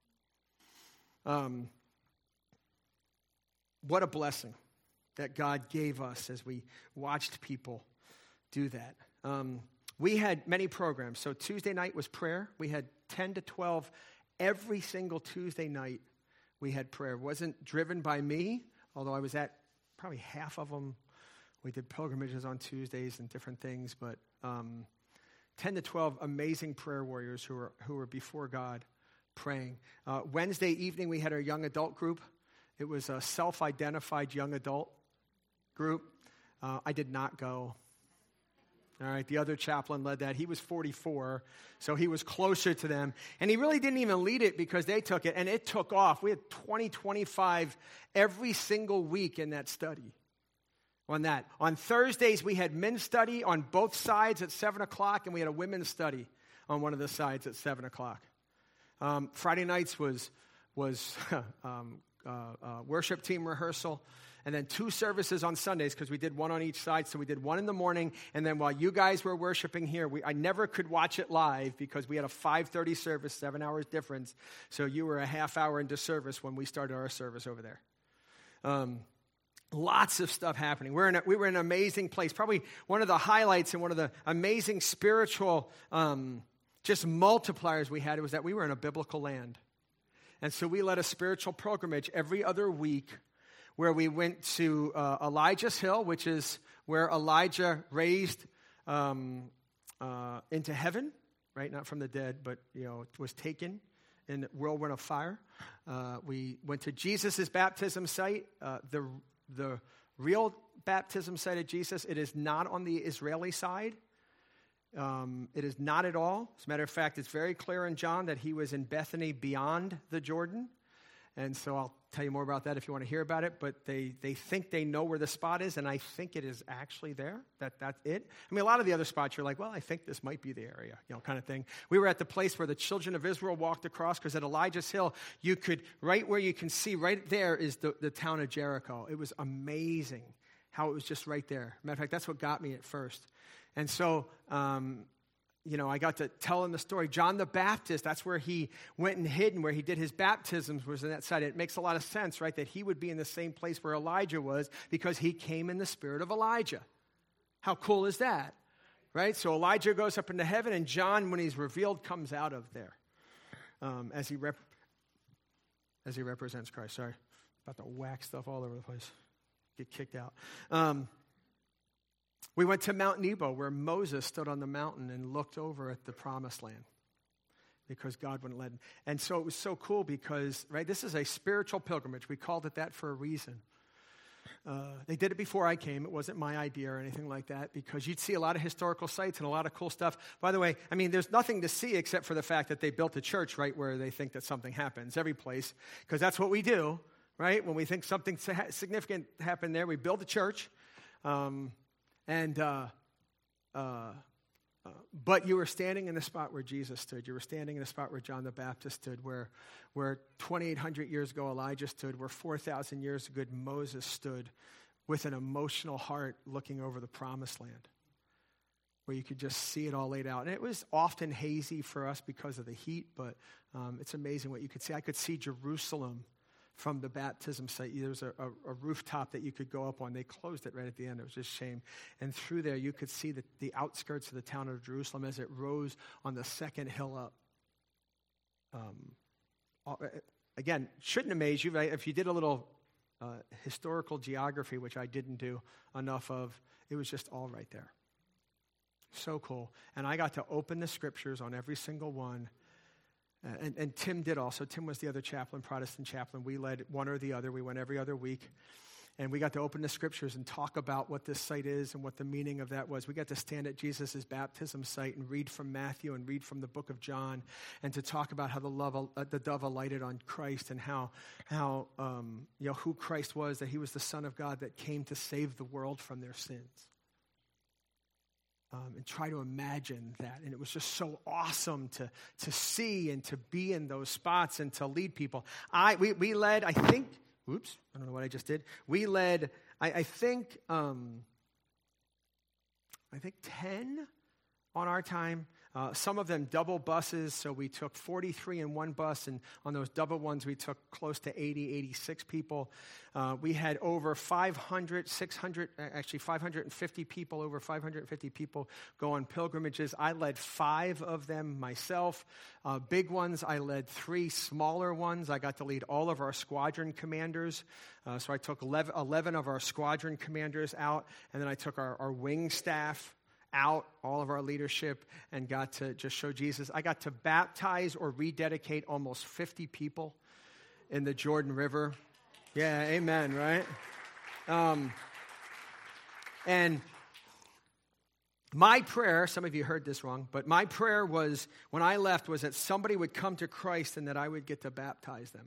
Um, what a blessing that God gave us as we watched people do that. Um, we had many programs. So Tuesday night was prayer. We had ten to twelve every single Tuesday night. We had prayer. It wasn't driven by me, although I was at probably half of them. We did pilgrimages on Tuesdays and different things, but um, ten to twelve amazing prayer warriors who were who were before God praying. Uh, Wednesday evening, we had our young adult group. It was a self-identified young adult group. Uh, I did not go. All right, the other chaplain led that. He was forty-four, so he was closer to them. And he really didn't even lead it because they took it, and it took off. We had twenty, twenty-five every single week in that study on that. On Thursdays, we had men's study on both sides at seven o'clock, and we had a women's study on one of the sides at seven o'clock. Um, Friday nights was, was um, uh, uh, worship team rehearsal. And then two services on Sundays because we did one on each side. So we did one in the morning, and then while you guys were worshiping here, we, I never could watch it live because we had a five thirty service, seven hours difference. So you were a half hour into service when we started our service over there. Um, lots of stuff happening. We're in a, we were in an amazing place. Probably one of the highlights and one of the amazing spiritual um, just multipliers we had was that we were in a biblical land. And so we led a spiritual pilgrimage every other week, where we went to uh, Elijah's Hill, which is where Elijah raised um, uh, into heaven, right? Not from the dead, but, you know, was taken in the whirlwind of fire. Uh, we went to Jesus' baptism site, uh, the, the real baptism site of Jesus. It is not on the Israeli side. Um, it is not at all. As a matter of fact, it's very clear in John that he was in Bethany beyond the Jordan. And so I'll tell you more about that if you want to hear about it, but they, they think they know where the spot is, and I think it is actually there. That That's it. I mean, a lot of the other spots, you're like, well, I think this might be the area, you know, kind of thing. We were at the place where the children of Israel walked across, because at Elijah's Hill, you could, right where you can see, right there is the, the town of Jericho. It was amazing how it was just right there. Matter of fact, that's what got me at first. And so, um, you know, I got to tell him the story. John the Baptist, that's where he went and hid, and where he did his baptisms was on that side. It makes a lot of sense, right, that he would be in the same place where Elijah was, because he came in the spirit of Elijah. How cool is that, right? So Elijah goes up into heaven, and John, when he's revealed, comes out of there um, as he rep- as he represents Christ. Sorry, about to whack stuff all over the place. Get kicked out. Um We went to Mount Nebo, where Moses stood on the mountain and looked over at the promised land because God wouldn't let him. And so it was so cool because, right, this is a spiritual pilgrimage. We called it that for a reason. Uh, they did it before I came. It wasn't my idea or anything like that, because you'd see a lot of historical sites and a lot of cool stuff. By the way, I mean, there's nothing to see except for the fact that they built a church right where they think that something happens, every place, because that's what we do, right? When we think something significant happened there, we build a church. Um And, uh, uh, uh, but you were standing in the spot where Jesus stood. You were standing in the spot where John the Baptist stood, where, where twenty-eight hundred years ago Elijah stood, where four thousand years ago Moses stood, with an emotional heart looking over the promised land, where you could just see it all laid out. And it was often hazy for us because of the heat, but um, it's amazing what you could see. I could see Jerusalem from the baptism site. There was a, a, a rooftop that you could go up on. They closed it right at the end. It was just a shame. And through there, you could see the, the outskirts of the town of Jerusalem as it rose on the second hill up. Um, again, shouldn't amaze you, right? If you did a little uh, historical geography, which I didn't do enough of, it was just all right there. So cool. And I got to open the scriptures on every single one. And, and Tim did also. Tim was the other chaplain, Protestant chaplain. We led one or the other. We went every other week. And we got to open the scriptures and talk about what this site is and what the meaning of that was. We got to stand at Jesus' baptism site and read from Matthew and read from the book of John and to talk about how the love, uh, the dove alighted on Christ and how, how um, you know, who Christ was, that he was the Son of God that came to save the world from their sins. Um, and try to imagine that. And it was just so awesome to, to see and to be in those spots and to lead people. I we, we led, I think, oops, I don't know what I just did. We led, I, I think, um, I think ten on our time. Uh, some of them double buses, so we took forty-three in one bus, and on those double ones, we took close to eighty, eighty-six people. Uh, we had over five hundred, six hundred, actually five hundred fifty people, over five hundred fifty people go on pilgrimages. I led five of them myself. Uh, big ones, I led three smaller ones. I got to lead all of our squadron commanders. Uh, so I took eleven, eleven of our squadron commanders out, and then I took our, our wing staff out, all of our leadership, and got to just show Jesus. I got to baptize or rededicate almost fifty people in the Jordan River. Yeah, amen, right? Um, and my prayer, some of you heard this wrong, but my prayer was, when I left, was that somebody would come to Christ and that I would get to baptize them.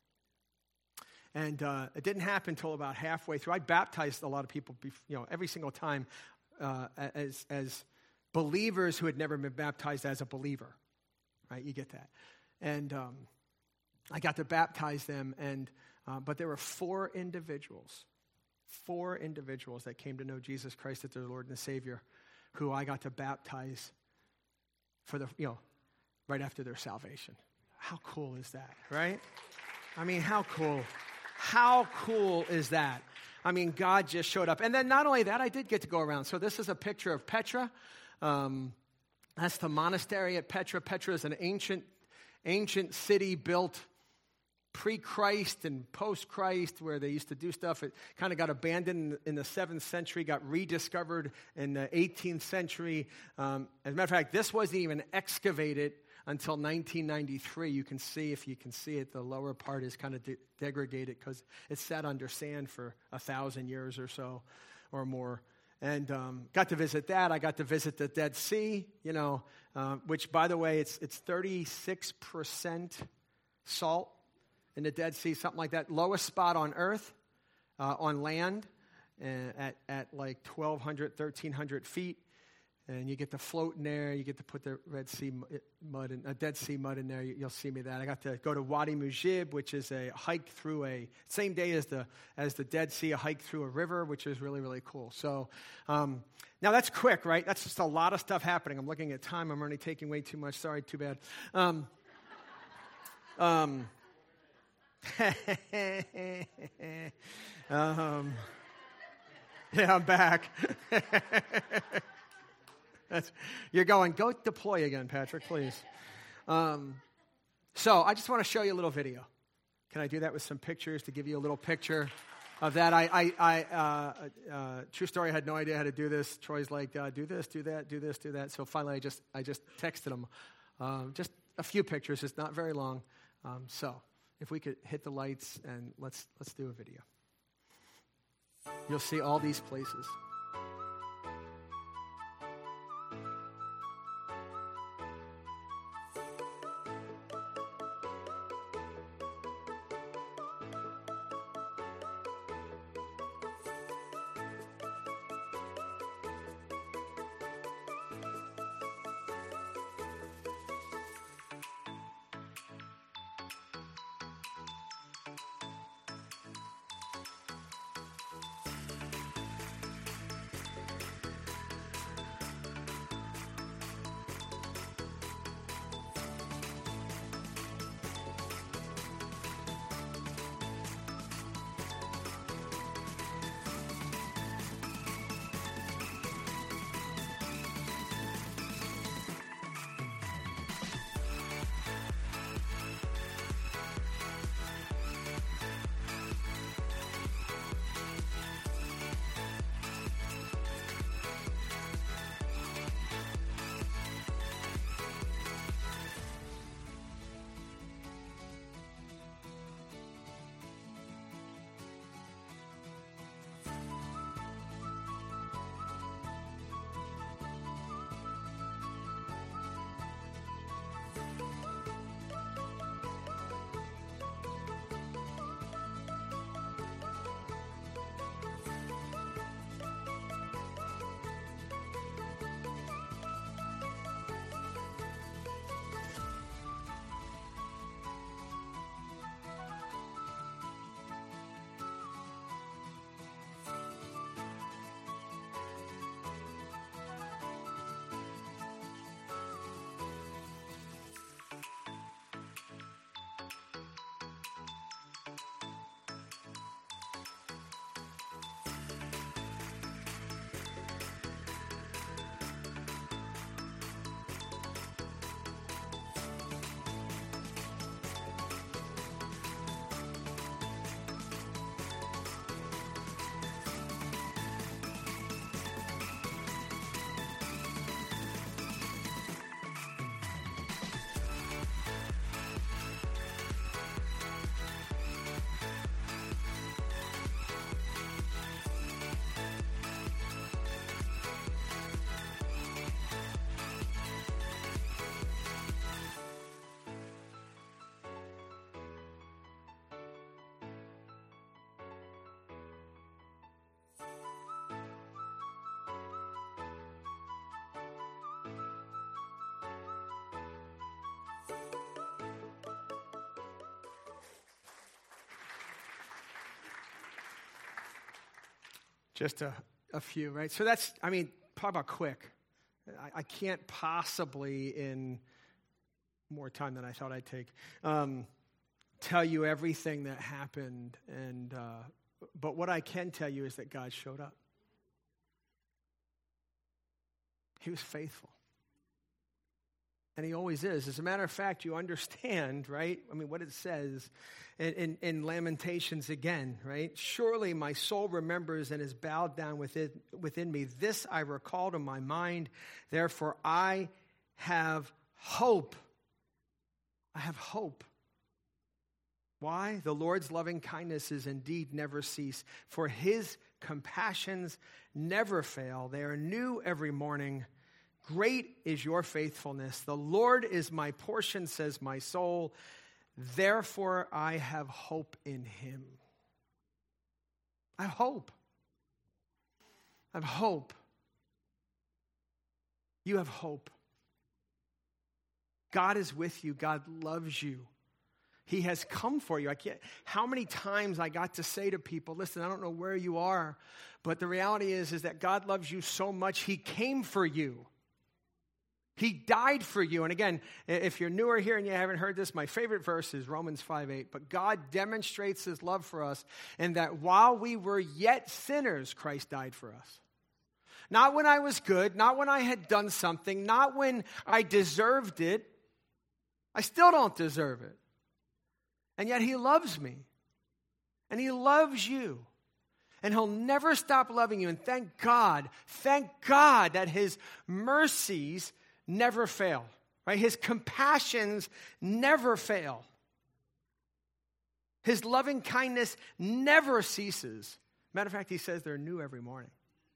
And uh, it didn't happen until about halfway through. I baptized a lot of people, you know, every single time. Uh, as as believers who had never been baptized as a believer, right? You get that. And um, I got to baptize them, and uh, but there were four individuals, four individuals that came to know Jesus Christ as their Lord and Savior, who I got to baptize for the, you know, right after their salvation. How cool is that, right? I mean, how cool. How cool is that? I mean, God just showed up. And then not only that, I did get to go around. So this is a picture of Petra. Um, that's the monastery at Petra. Petra is an ancient, ancient city built pre-Christ and post-Christ where they used to do stuff. It kind of got abandoned in the seventh century, got rediscovered in the eighteenth century. Um, as a matter of fact, this wasn't even excavated until nineteen ninety-three. You can see, if you can see it, the lower part is kind of de- degraded because it sat under sand for a thousand years or so or more. And um, got to visit that. I got to visit the Dead Sea, you know, uh, which, by the way, it's it's thirty-six percent salt in the Dead Sea, something like that. Lowest spot on earth, uh, on land, uh, at, at like twelve hundred, thirteen hundred feet. And you get to float in there. You get to put the Red Sea mud, in, uh, Dead Sea mud in there. You, you'll see me that. I got to go to Wadi Mujib, which is a hike through a same day as the as the Dead Sea, a hike through a river, which is really really cool. So um, now that's quick, right? That's just a lot of stuff happening. I'm looking at time. I'm already taking way too much. Sorry, too bad. Um, um, um, yeah, I'm back. That's, you're going, go deploy again, Patrick, please. Um, so I just want to show you a little video. Can I do that with some pictures to give you a little picture of that? I, I, I uh, uh, true story, I had no idea how to do this. Troy's like, uh, do this, do that, do this, do that. So finally, I just, I just texted him, um, just a few pictures. It's not very long. Um, so if we could hit the lights and let's let's do a video. You'll see all these places. just a, a few, right? So that's, I mean, talk about quick. I, I can't possibly, in more time than I thought I'd take, um, tell you everything that happened. And uh, but what I can tell you is that God showed up. He was faithful. And he always is. As a matter of fact, you understand, right? I mean, what it says in, in, in Lamentations again, right? Surely my soul remembers and is bowed down within, within me. This I recall to my mind. Therefore, I have hope. I have hope. Why? The Lord's loving kindnesses indeed never cease, for his compassions never fail. They are new every morning. Great is your faithfulness. The Lord is my portion, says my soul. Therefore, I have hope in him. I have hope. I have hope. You have hope. God is with you. God loves you. He has come for you. I can't, how many times I got to say to people, listen, I don't know where you are, but the reality is, is that God loves you so much, he came for you. He died for you. And again, if you're newer here and you haven't heard this, my favorite verse is Romans five eight. But God demonstrates his love for us in that while we were yet sinners, Christ died for us. Not when I was good, not when I had done something, not when I deserved it. I still don't deserve it. And yet he loves me. And he loves you. And he'll never stop loving you. And thank God, thank God that his mercies never fail, right? His compassions never fail. His loving kindness never ceases. Matter of fact, he says they're new every morning.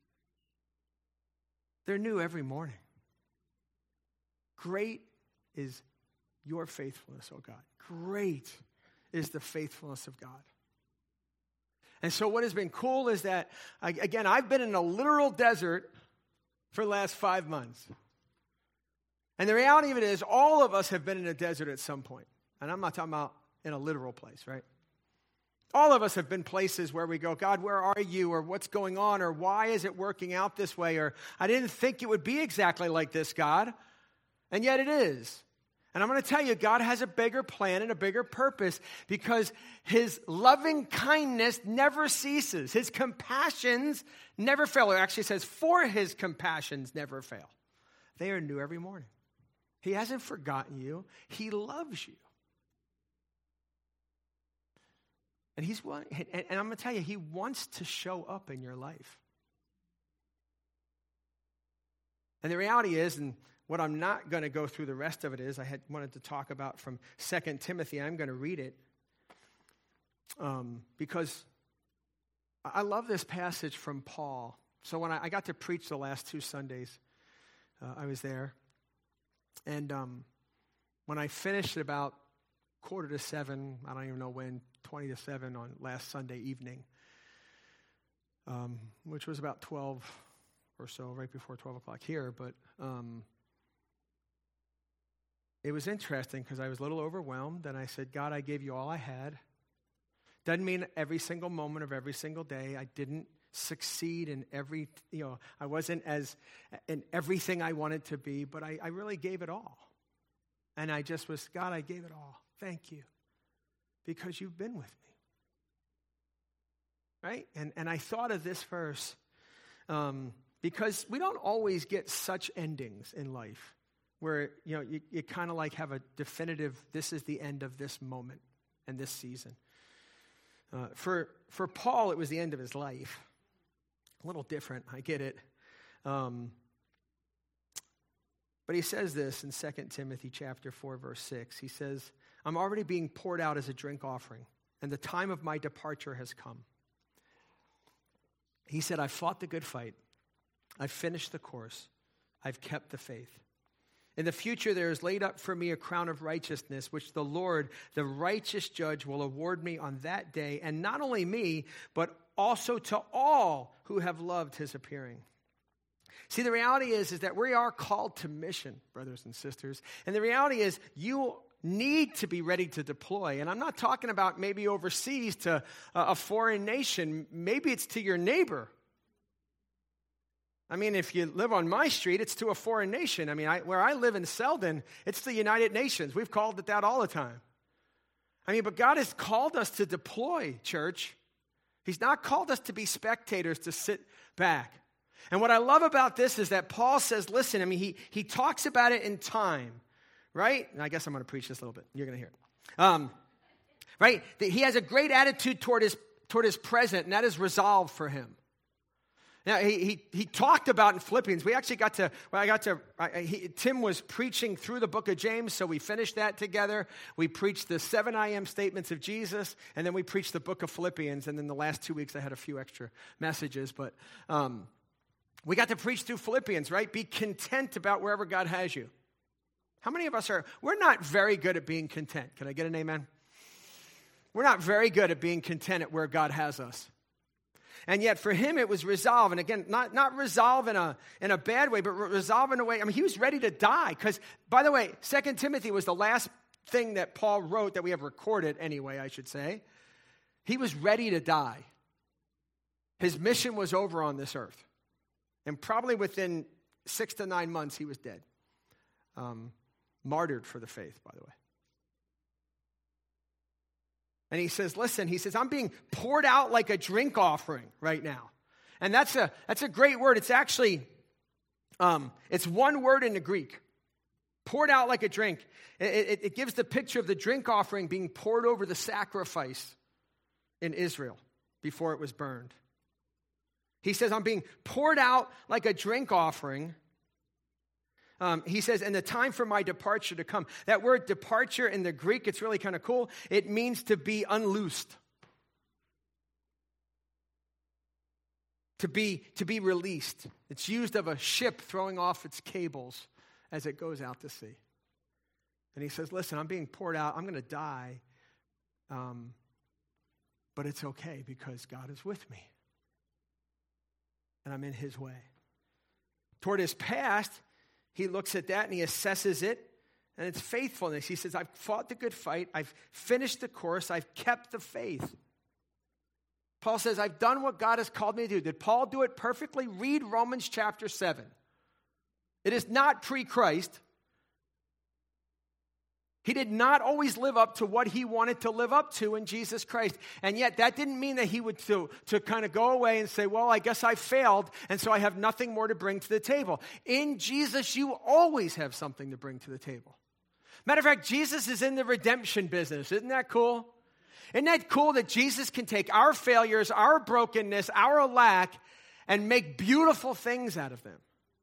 They're new every morning. Great is your faithfulness, oh God. Great is the faithfulness of God. And so what has been cool is that, again, I've been in a literal desert for the last five months. And the reality of it is, all of us have been in a desert at some point. And I'm not talking about in a literal place, right? All of us have been places where we go, God, where are you? Or what's going on? Or why is it working out this way? Or I didn't think it would be exactly like this, God. And yet it is. And I'm going to tell you, God has a bigger plan and a bigger purpose because his loving kindness never ceases. His compassions never fail. It actually says, for his compassions never fail. They are new every morning. He hasn't forgotten you. He loves you. And he's and, and I'm going to tell you, he wants to show up in your life. And the reality is, and what I'm not going to go through the rest of it is, I had wanted to talk about from Second Timothy. I'm going to read it um, because I love this passage from Paul. So when I, I got to preach the last two Sundays, uh, I was there. And um, when I finished at about quarter to seven, I don't even know when, twenty to seven on last Sunday evening, um, which was about twelve or so, right before twelve o'clock here. But um, it was interesting because I was a little overwhelmed, and I said, God, I gave you all I had. Doesn't mean every single moment of every single day. I didn't succeed in every, you know, I wasn't as in everything I wanted to be, but I, I really gave it all. And I just was, God, I gave it all. Thank you. Because you've been with me. Right? And and I thought of this verse um, because we don't always get such endings in life where, you know, you, you kind of like have a definitive, this is the end of this moment and this season. Uh, for for Paul, it was the end of his life. A little different, I get it. Um, but he says this in Second Timothy chapter four, verse six. He says, I'm already being poured out as a drink offering, and the time of my departure has come. He said, I fought the good fight. I've finished the course. I've kept the faith. In the future, there is laid up for me a crown of righteousness, which the Lord, the righteous judge, will award me on that day, and not only me, but also to all who have loved his appearing. See, the reality is, is that we are called to mission, brothers and sisters. And the reality is you need to be ready to deploy. And I'm not talking about maybe overseas to a foreign nation. Maybe it's to your neighbor. I mean, if you live on my street, it's to a foreign nation. I mean, I, where I live in Selden, it's the United Nations. We've called it that all the time. I mean, but God has called us to deploy, church. He's not called us to be spectators, to sit back. And what I love about this is that Paul says, listen, I mean, he, he talks about it in time, right? And I guess I'm going to preach this a little bit. You're going to hear it. Um, right? He has a great attitude toward his, toward his present, and that is resolve for him. Now, he, he he talked about in Philippians, we actually got to, well, I got to, I, he, Tim was preaching through the book of James, so we finished that together. We preached the seven I am statements of Jesus, and then we preached the book of Philippians, and then the last two weeks I had a few extra messages, but um, we got to preach through Philippians, right? Be content about wherever God has you. How many of us are, we're not very good at being content. Can I get an amen? We're not very good at being content at where God has us. And yet for him, it was resolve. And again, not, not resolve in a, in a bad way, but resolve in a way, I mean, he was ready to die. Because, by the way, Second Timothy was the last thing that Paul wrote that we have recorded anyway, I should say. He was ready to die. His mission was over on this earth. And probably within six to nine months, he was dead. Um, martyred for the faith, by the way. And he says, listen, he says, I'm being poured out like a drink offering right now. And that's a that's a great word. It's actually, um, it's one word in the Greek. Poured out like a drink. It, it, it gives the picture of the drink offering being poured over the sacrifice in Israel before it was burned. He says, I'm being poured out like a drink offering. Um, he says, and the time for my departure to come. That word departure in the Greek, it's really kind of cool. It means to be unloosed. To be, to be released. It's used of a ship throwing off its cables as it goes out to sea. And he says, listen, I'm being poured out. I'm going to die. Um, but it's okay because God is with me. And I'm in his way. Toward his past, he looks at that and he assesses it, and it's faithfulness. He says, I've fought the good fight. I've finished the course. I've kept the faith. Paul says, I've done what God has called me to do. Did Paul do it perfectly? Read Romans chapter seven. It is not pre-Christ. He did not always live up to what he wanted to live up to in Jesus Christ. And yet that didn't mean that he would to, to kind of go away and say, well, I guess I failed, and so I have nothing more to bring to the table. In Jesus, you always have something to bring to the table. Matter of fact, Jesus is in the redemption business. Isn't that cool? Isn't that cool that Jesus can take our failures, our brokenness, our lack, and make beautiful things out of them?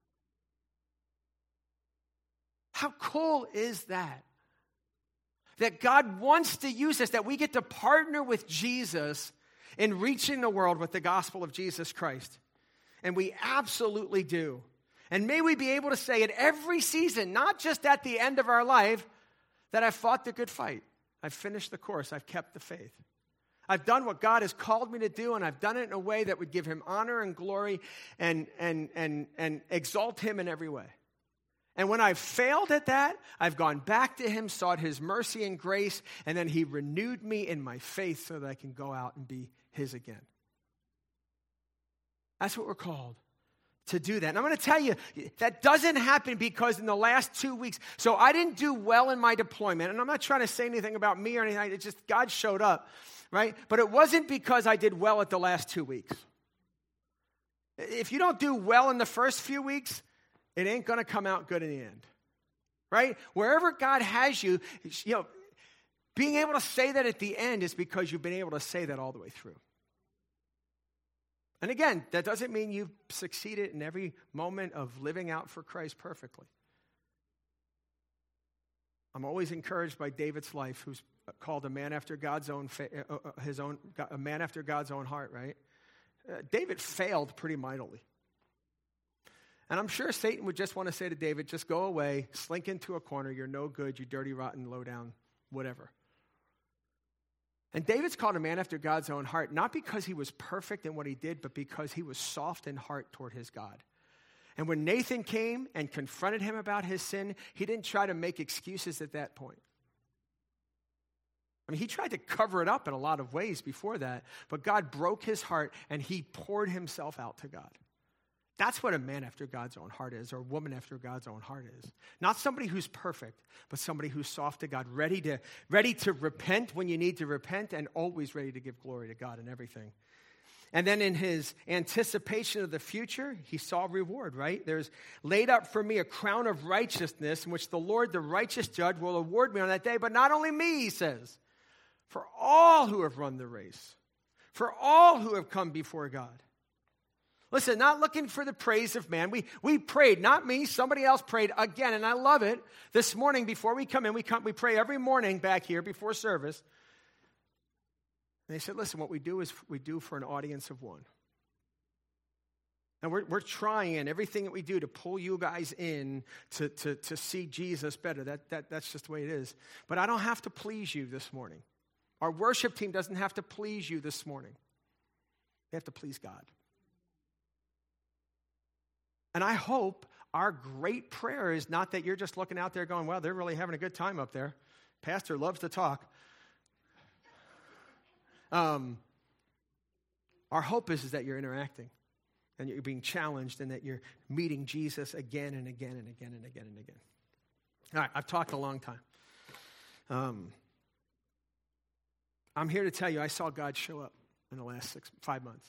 How cool is that? That God wants to use us, that we get to partner with Jesus in reaching the world with the gospel of Jesus Christ. And we absolutely do. And may we be able to say at every season, not just at the end of our life, that I've fought the good fight. I've finished the course. I've kept the faith. I've done what God has called me to do, and I've done it in a way that would give him honor and glory and, and, and, and exalt him in every way. And when I've failed at that, I've gone back to him, sought his mercy and grace, and then he renewed me in my faith so that I can go out and be his again. That's what we're called, to do that. And I'm going to tell you, that doesn't happen because in the last two weeks, so I didn't do well in my deployment, and I'm not trying to say anything about me or anything, it just, God showed up, right? But it wasn't because I did well at the last two weeks. If you don't do well in the first few weeks, it ain't going to come out good in the end, right? Wherever God has you, you know, being able to say that at the end is because you've been able to say that all the way through. And again, that doesn't mean you've succeeded in every moment of living out for Christ perfectly. I'm always encouraged by David's life, who's called a man after God's own, fa- uh, his own, a man after God's own heart, right? Uh, David failed pretty mightily. And I'm sure Satan would just want to say to David, just go away, slink into a corner, you're no good, you dirty, rotten, low down, whatever. And David's called a man after God's own heart, not because he was perfect in what he did, but because he was soft in heart toward his God. And when Nathan came and confronted him about his sin, he didn't try to make excuses at that point. I mean, he tried to cover it up in a lot of ways before that, but God broke his heart and he poured himself out to God. That's what a man after God's own heart is, or a woman after God's own heart is. Not somebody who's perfect, but somebody who's soft to God, ready to, ready to repent when you need to repent, and always ready to give glory to God in everything. And then in his anticipation of the future, he saw reward, right? There's laid up for me a crown of righteousness in which the Lord, the righteous judge, will award me on that day. But not only me, he says, for all who have run the race, for all who have come before God. Listen, not looking for the praise of man. We we prayed, not me, somebody else prayed again, and I love it. This morning before we come in, we come, we pray every morning back here before service. And they said, listen, what we do is we do for an audience of one. And we're, we're trying in everything that we do to pull you guys in to, to, to see Jesus better. That, that, that's just the way it is. But I don't have to please you this morning. Our worship team doesn't have to please you this morning. They have to please God. And I hope our great prayer is not that you're just looking out there going, well, they're really having a good time up there. Pastor loves to talk. Um, our hope is, is that you're interacting and you're being challenged and that you're meeting Jesus again and again and again and again and again. All right, I've talked a long time. Um, I'm here to tell you I saw God show up in the last six, five months.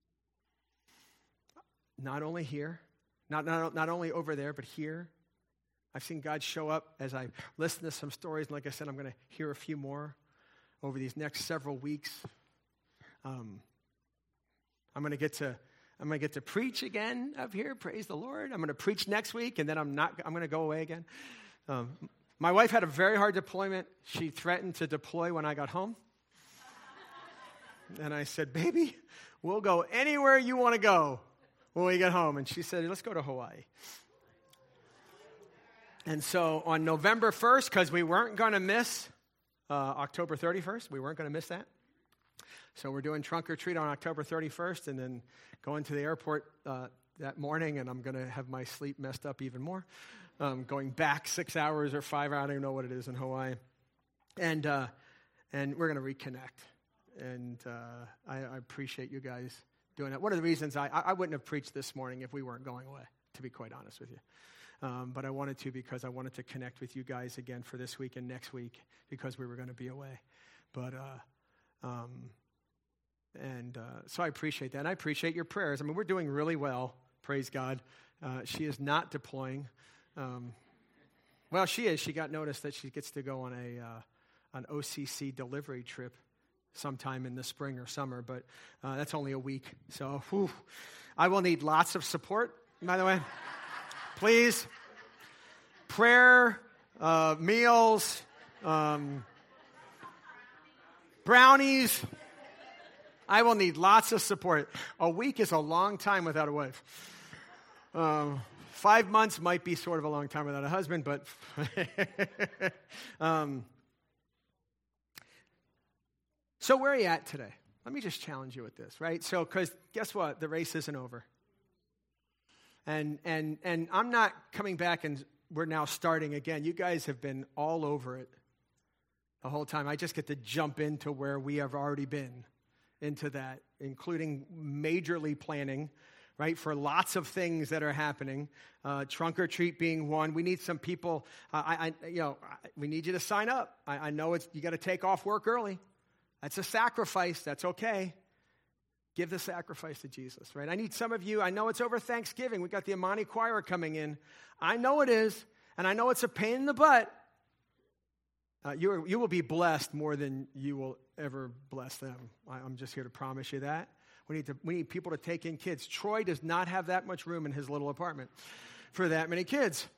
Not only here, not, not, not only over there, but here. I've seen God show up as I listen to some stories, and like I said, I'm going to hear a few more over these next several weeks. Um, I'm going to get to I'm going to get to preach again up here. Praise the Lord. I'm going to preach next week, and then I'm not. I'm going to go away again. Um, my wife had a very hard deployment. She threatened to deploy when I got home, and I said, "Baby, we'll go anywhere you want to go when we get home." And she said, "Let's go to Hawaii." And so on November first, because we weren't going to miss uh, October thirty-first, we weren't going to miss that. So we're doing trunk or treat on October thirty-first, and then going to the airport uh, that morning, and I'm going to have my sleep messed up even more. Um, going back six hours or five hours, I don't even know what it is in Hawaii. And uh, and we're going to reconnect. And uh, I, I appreciate you guys doing that. One of the reasons I, I wouldn't have preached this morning if we weren't going away, to be quite honest with you. Um, but I wanted to because I wanted to connect with you guys again for this week and next week because we were going to be away. But, uh, um, and uh, so I appreciate that. And I appreciate your prayers. I mean, we're doing really well, praise God. Uh, she is not deploying. Um, well, she is. She got notice that she gets to go on a uh, an O C C delivery trip sometime in the spring or summer, but uh, that's only a week. So whew, I will need lots of support, by the way. Please, prayer, uh, meals, um, brownies. I will need lots of support. A week is a long time without a wife. Um, five months might be sort of a long time without a husband, but um, so where are you at today? Let me just challenge you with this, right? So, because guess what? The race isn't over. And and and I'm not coming back and we're now starting again. You guys have been all over it the whole time. I just get to jump into where we have already been, into that, including majorly planning, right, for lots of things that are happening. Uh, trunk or treat being one. We need some people. Uh, I, I you know we need you to sign up. I, I know it's you got to take off work early. That's a sacrifice. That's okay. Give the sacrifice to Jesus, right? I need some of you. I know it's over Thanksgiving. We got the Amani Choir coming in. I know it is, and I know it's a pain in the butt. Uh, you, are, you will be blessed more than you will ever bless them. I, I'm just here to promise you that. We need to. We need people to take in kids. Troy does not have that much room in his little apartment for that many kids.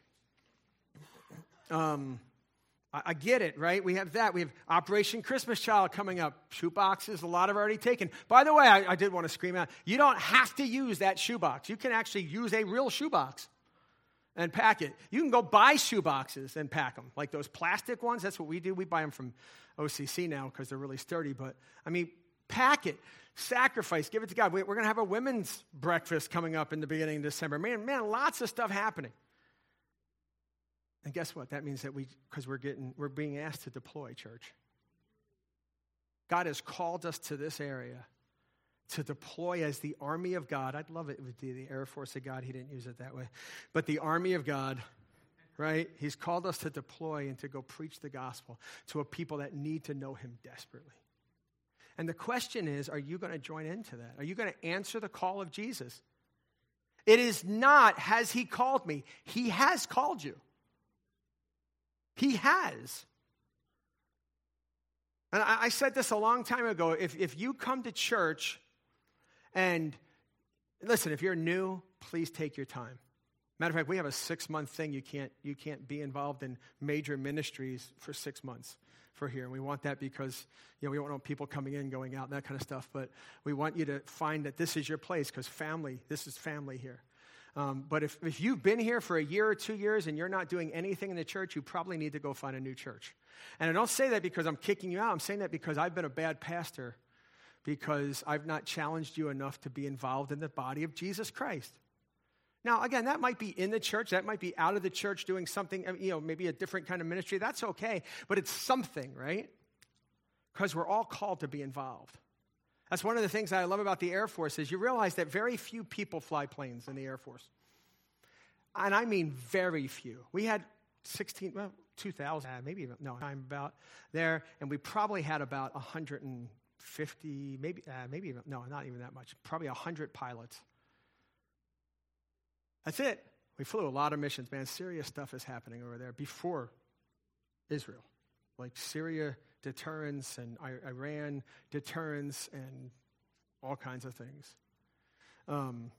Um. I get it, right? We have that. We have Operation Christmas Child coming up. Shoe boxes, a lot have already taken. By the way, I, I did want to scream out, you don't have to use that shoebox. You can actually use a real shoebox and pack it. You can go buy shoe boxes and pack them, like those plastic ones. That's what we do. We buy them from O C C now because they're really sturdy. But, I mean, pack it. Sacrifice. Give it to God. We're going to have a women's breakfast coming up in the beginning of December. Man, man, lots of stuff happening. And guess what? That means that we, because we're getting, we're being asked to deploy, church. God has called us to this area to deploy as the army of God. I'd love it if it would be the Air Force of God. He didn't use it that way. But the army of God, right? He's called us to deploy and to go preach the gospel to a people that need to know him desperately. And the question is, are you going to join into that? Are you going to answer the call of Jesus? It is not, has he called me? He has called you. He has. And I, I said this a long time ago. If, if you come to church and, listen, if you're new, please take your time. Matter of fact, we have a six-month thing. You can't, you can't be involved in major ministries for six months for here. And we want that because, you know, we don't want people coming in, going out, and that kind of stuff. But we want you to find that this is your place because family, this is family here. Um, but if, if you've been here for a year or two years and you're not doing anything in the church, you probably need to go find a new church. And I don't say that because I'm kicking you out. I'm saying that because I've been a bad pastor because I've not challenged you enough to be involved in the body of Jesus Christ. Now, again, that might be in the church. That might be out of the church doing something, you know, maybe a different kind of ministry. That's okay, but it's something, right? Because we're all called to be involved. That's one of the things that I love about the Air Force is you realize that very few people fly planes in the Air Force. And I mean very few. We had sixteen, well, two thousand, maybe even, no, I'm about there, and we probably had about one hundred fifty, maybe, uh, maybe even, no, not even that much, probably one hundred pilots. That's it. We flew a lot of missions, man. Serious stuff is happening over there before Israel, like Syria deterrence and Iran deterrence and all kinds of things. Um,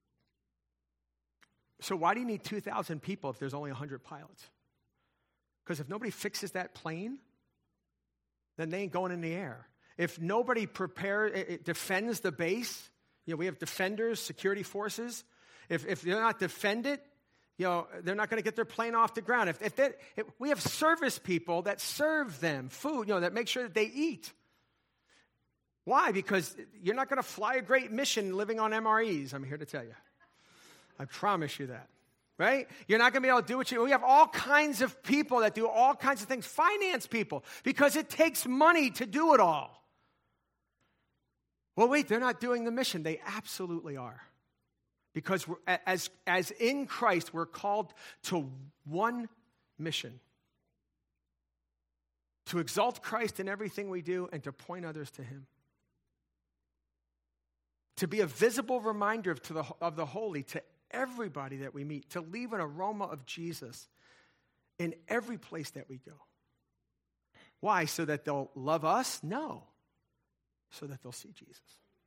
so why do you need two thousand people if there's only one hundred pilots? Because if nobody fixes that plane, then they ain't going in the air. If nobody prepares, it, it defends the base, you know, we have defenders, security forces. If if they're not defended, you know, they're not going to get their plane off the ground. If, if, they, if we have service people that serve them food, you know, that make sure that they eat. Why? Because you're not going to fly a great mission living on M R Es, I'm here to tell you. I promise you that, right? You're not going to be able to do what you, we have all kinds of people that do all kinds of things, finance people, because it takes money to do it all. Well, wait, they're not doing the mission. They absolutely are. Because we're, as, as in Christ, we're called to one mission. To exalt Christ in everything we do and to point others to him. To be a visible reminder to the, of the holy to everybody that we meet. To leave an aroma of Jesus in every place that we go. Why? So that they'll love us? No. So that they'll see Jesus.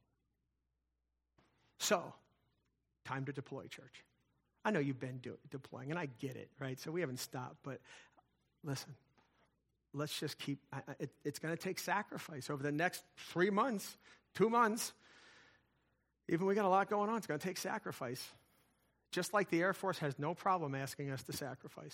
So, time to deploy, church. I know you've been do- deploying, and I get it, right? So we haven't stopped, but listen, let's just keep, I, I, it, it's going to take sacrifice over the next three months, two months. Even we got a lot going on, it's going to take sacrifice. Just like the Air Force has no problem asking us to sacrifice.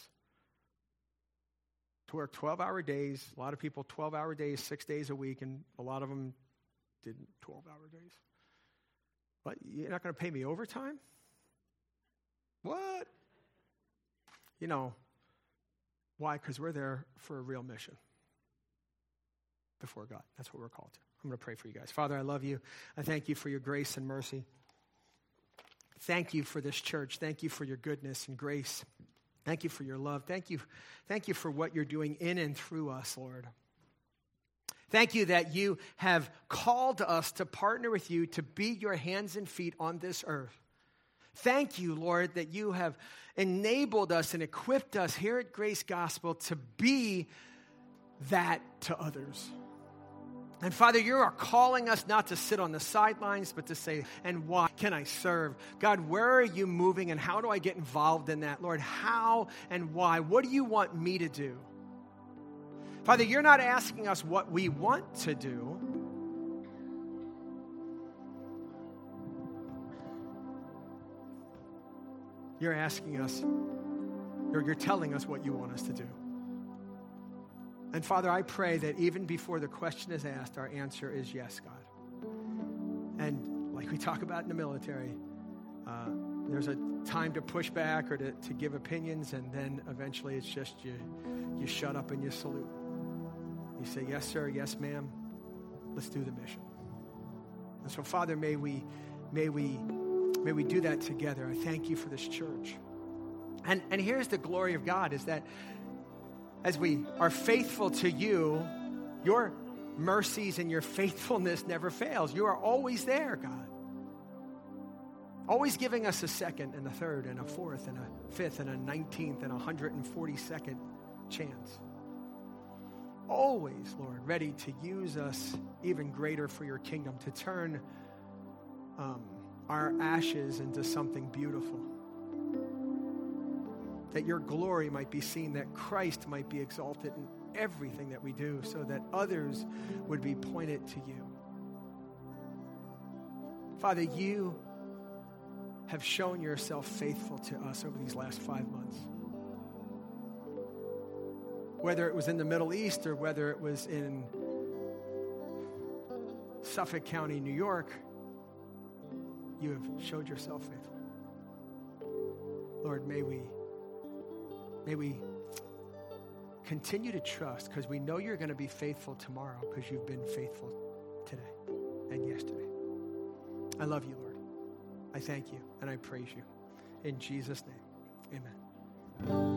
To work twelve-hour days, a lot of people twelve-hour days, six days a week, and a lot of them didn't twelve-hour days. But you're not going to pay me overtime? What? You know, why? Because we're there for a real mission before God. That's what we're called to. I'm going to pray for you guys. Father, I love you. I thank you for your grace and mercy. Thank you for this church. Thank you for your goodness and grace. Thank you for your love. Thank you, thank you for what you're doing in and through us, Lord. Thank you that you have called us to partner with you to be your hands and feet on this earth. Thank you, Lord, that you have enabled us and equipped us here at Grace Gospel to be that to others. And Father, you are calling us not to sit on the sidelines, but to say, and why can I serve? God, where are you moving and how do I get involved in that? Lord, how and why? What do you want me to do? Father, you're not asking us what we want to do. You're asking us, or you're telling us what you want us to do. And Father, I pray that even before the question is asked, our answer is yes, God. And like we talk about in the military, uh, there's a time to push back or to, to give opinions, and then eventually it's just you, you shut up and you salute. You say, yes, sir, yes, ma'am. Let's do the mission. And so, Father, may we, may we, may we do that together. I thank you for this church. And, and here's the glory of God, is that as we are faithful to you, your mercies and your faithfulness never fails. You are always there, God. Always giving us a second and a third and a fourth and a fifth and a nineteenth and a hundred and forty-second chance. Always, Lord, ready to use us even greater for your kingdom, to turn um, our ashes into something beautiful. That your glory might be seen, that Christ might be exalted in everything that we do, so that others would be pointed to you. Father, you have shown yourself faithful to us over these last five months. Whether it was in the Middle East or whether it was in Suffolk County, New York, you have showed yourself faithful. Lord, may we, may we continue to trust, because we know you're going to be faithful tomorrow, because you've been faithful today and yesterday. I love you, Lord. I thank you and I praise you. In Jesus' name, amen.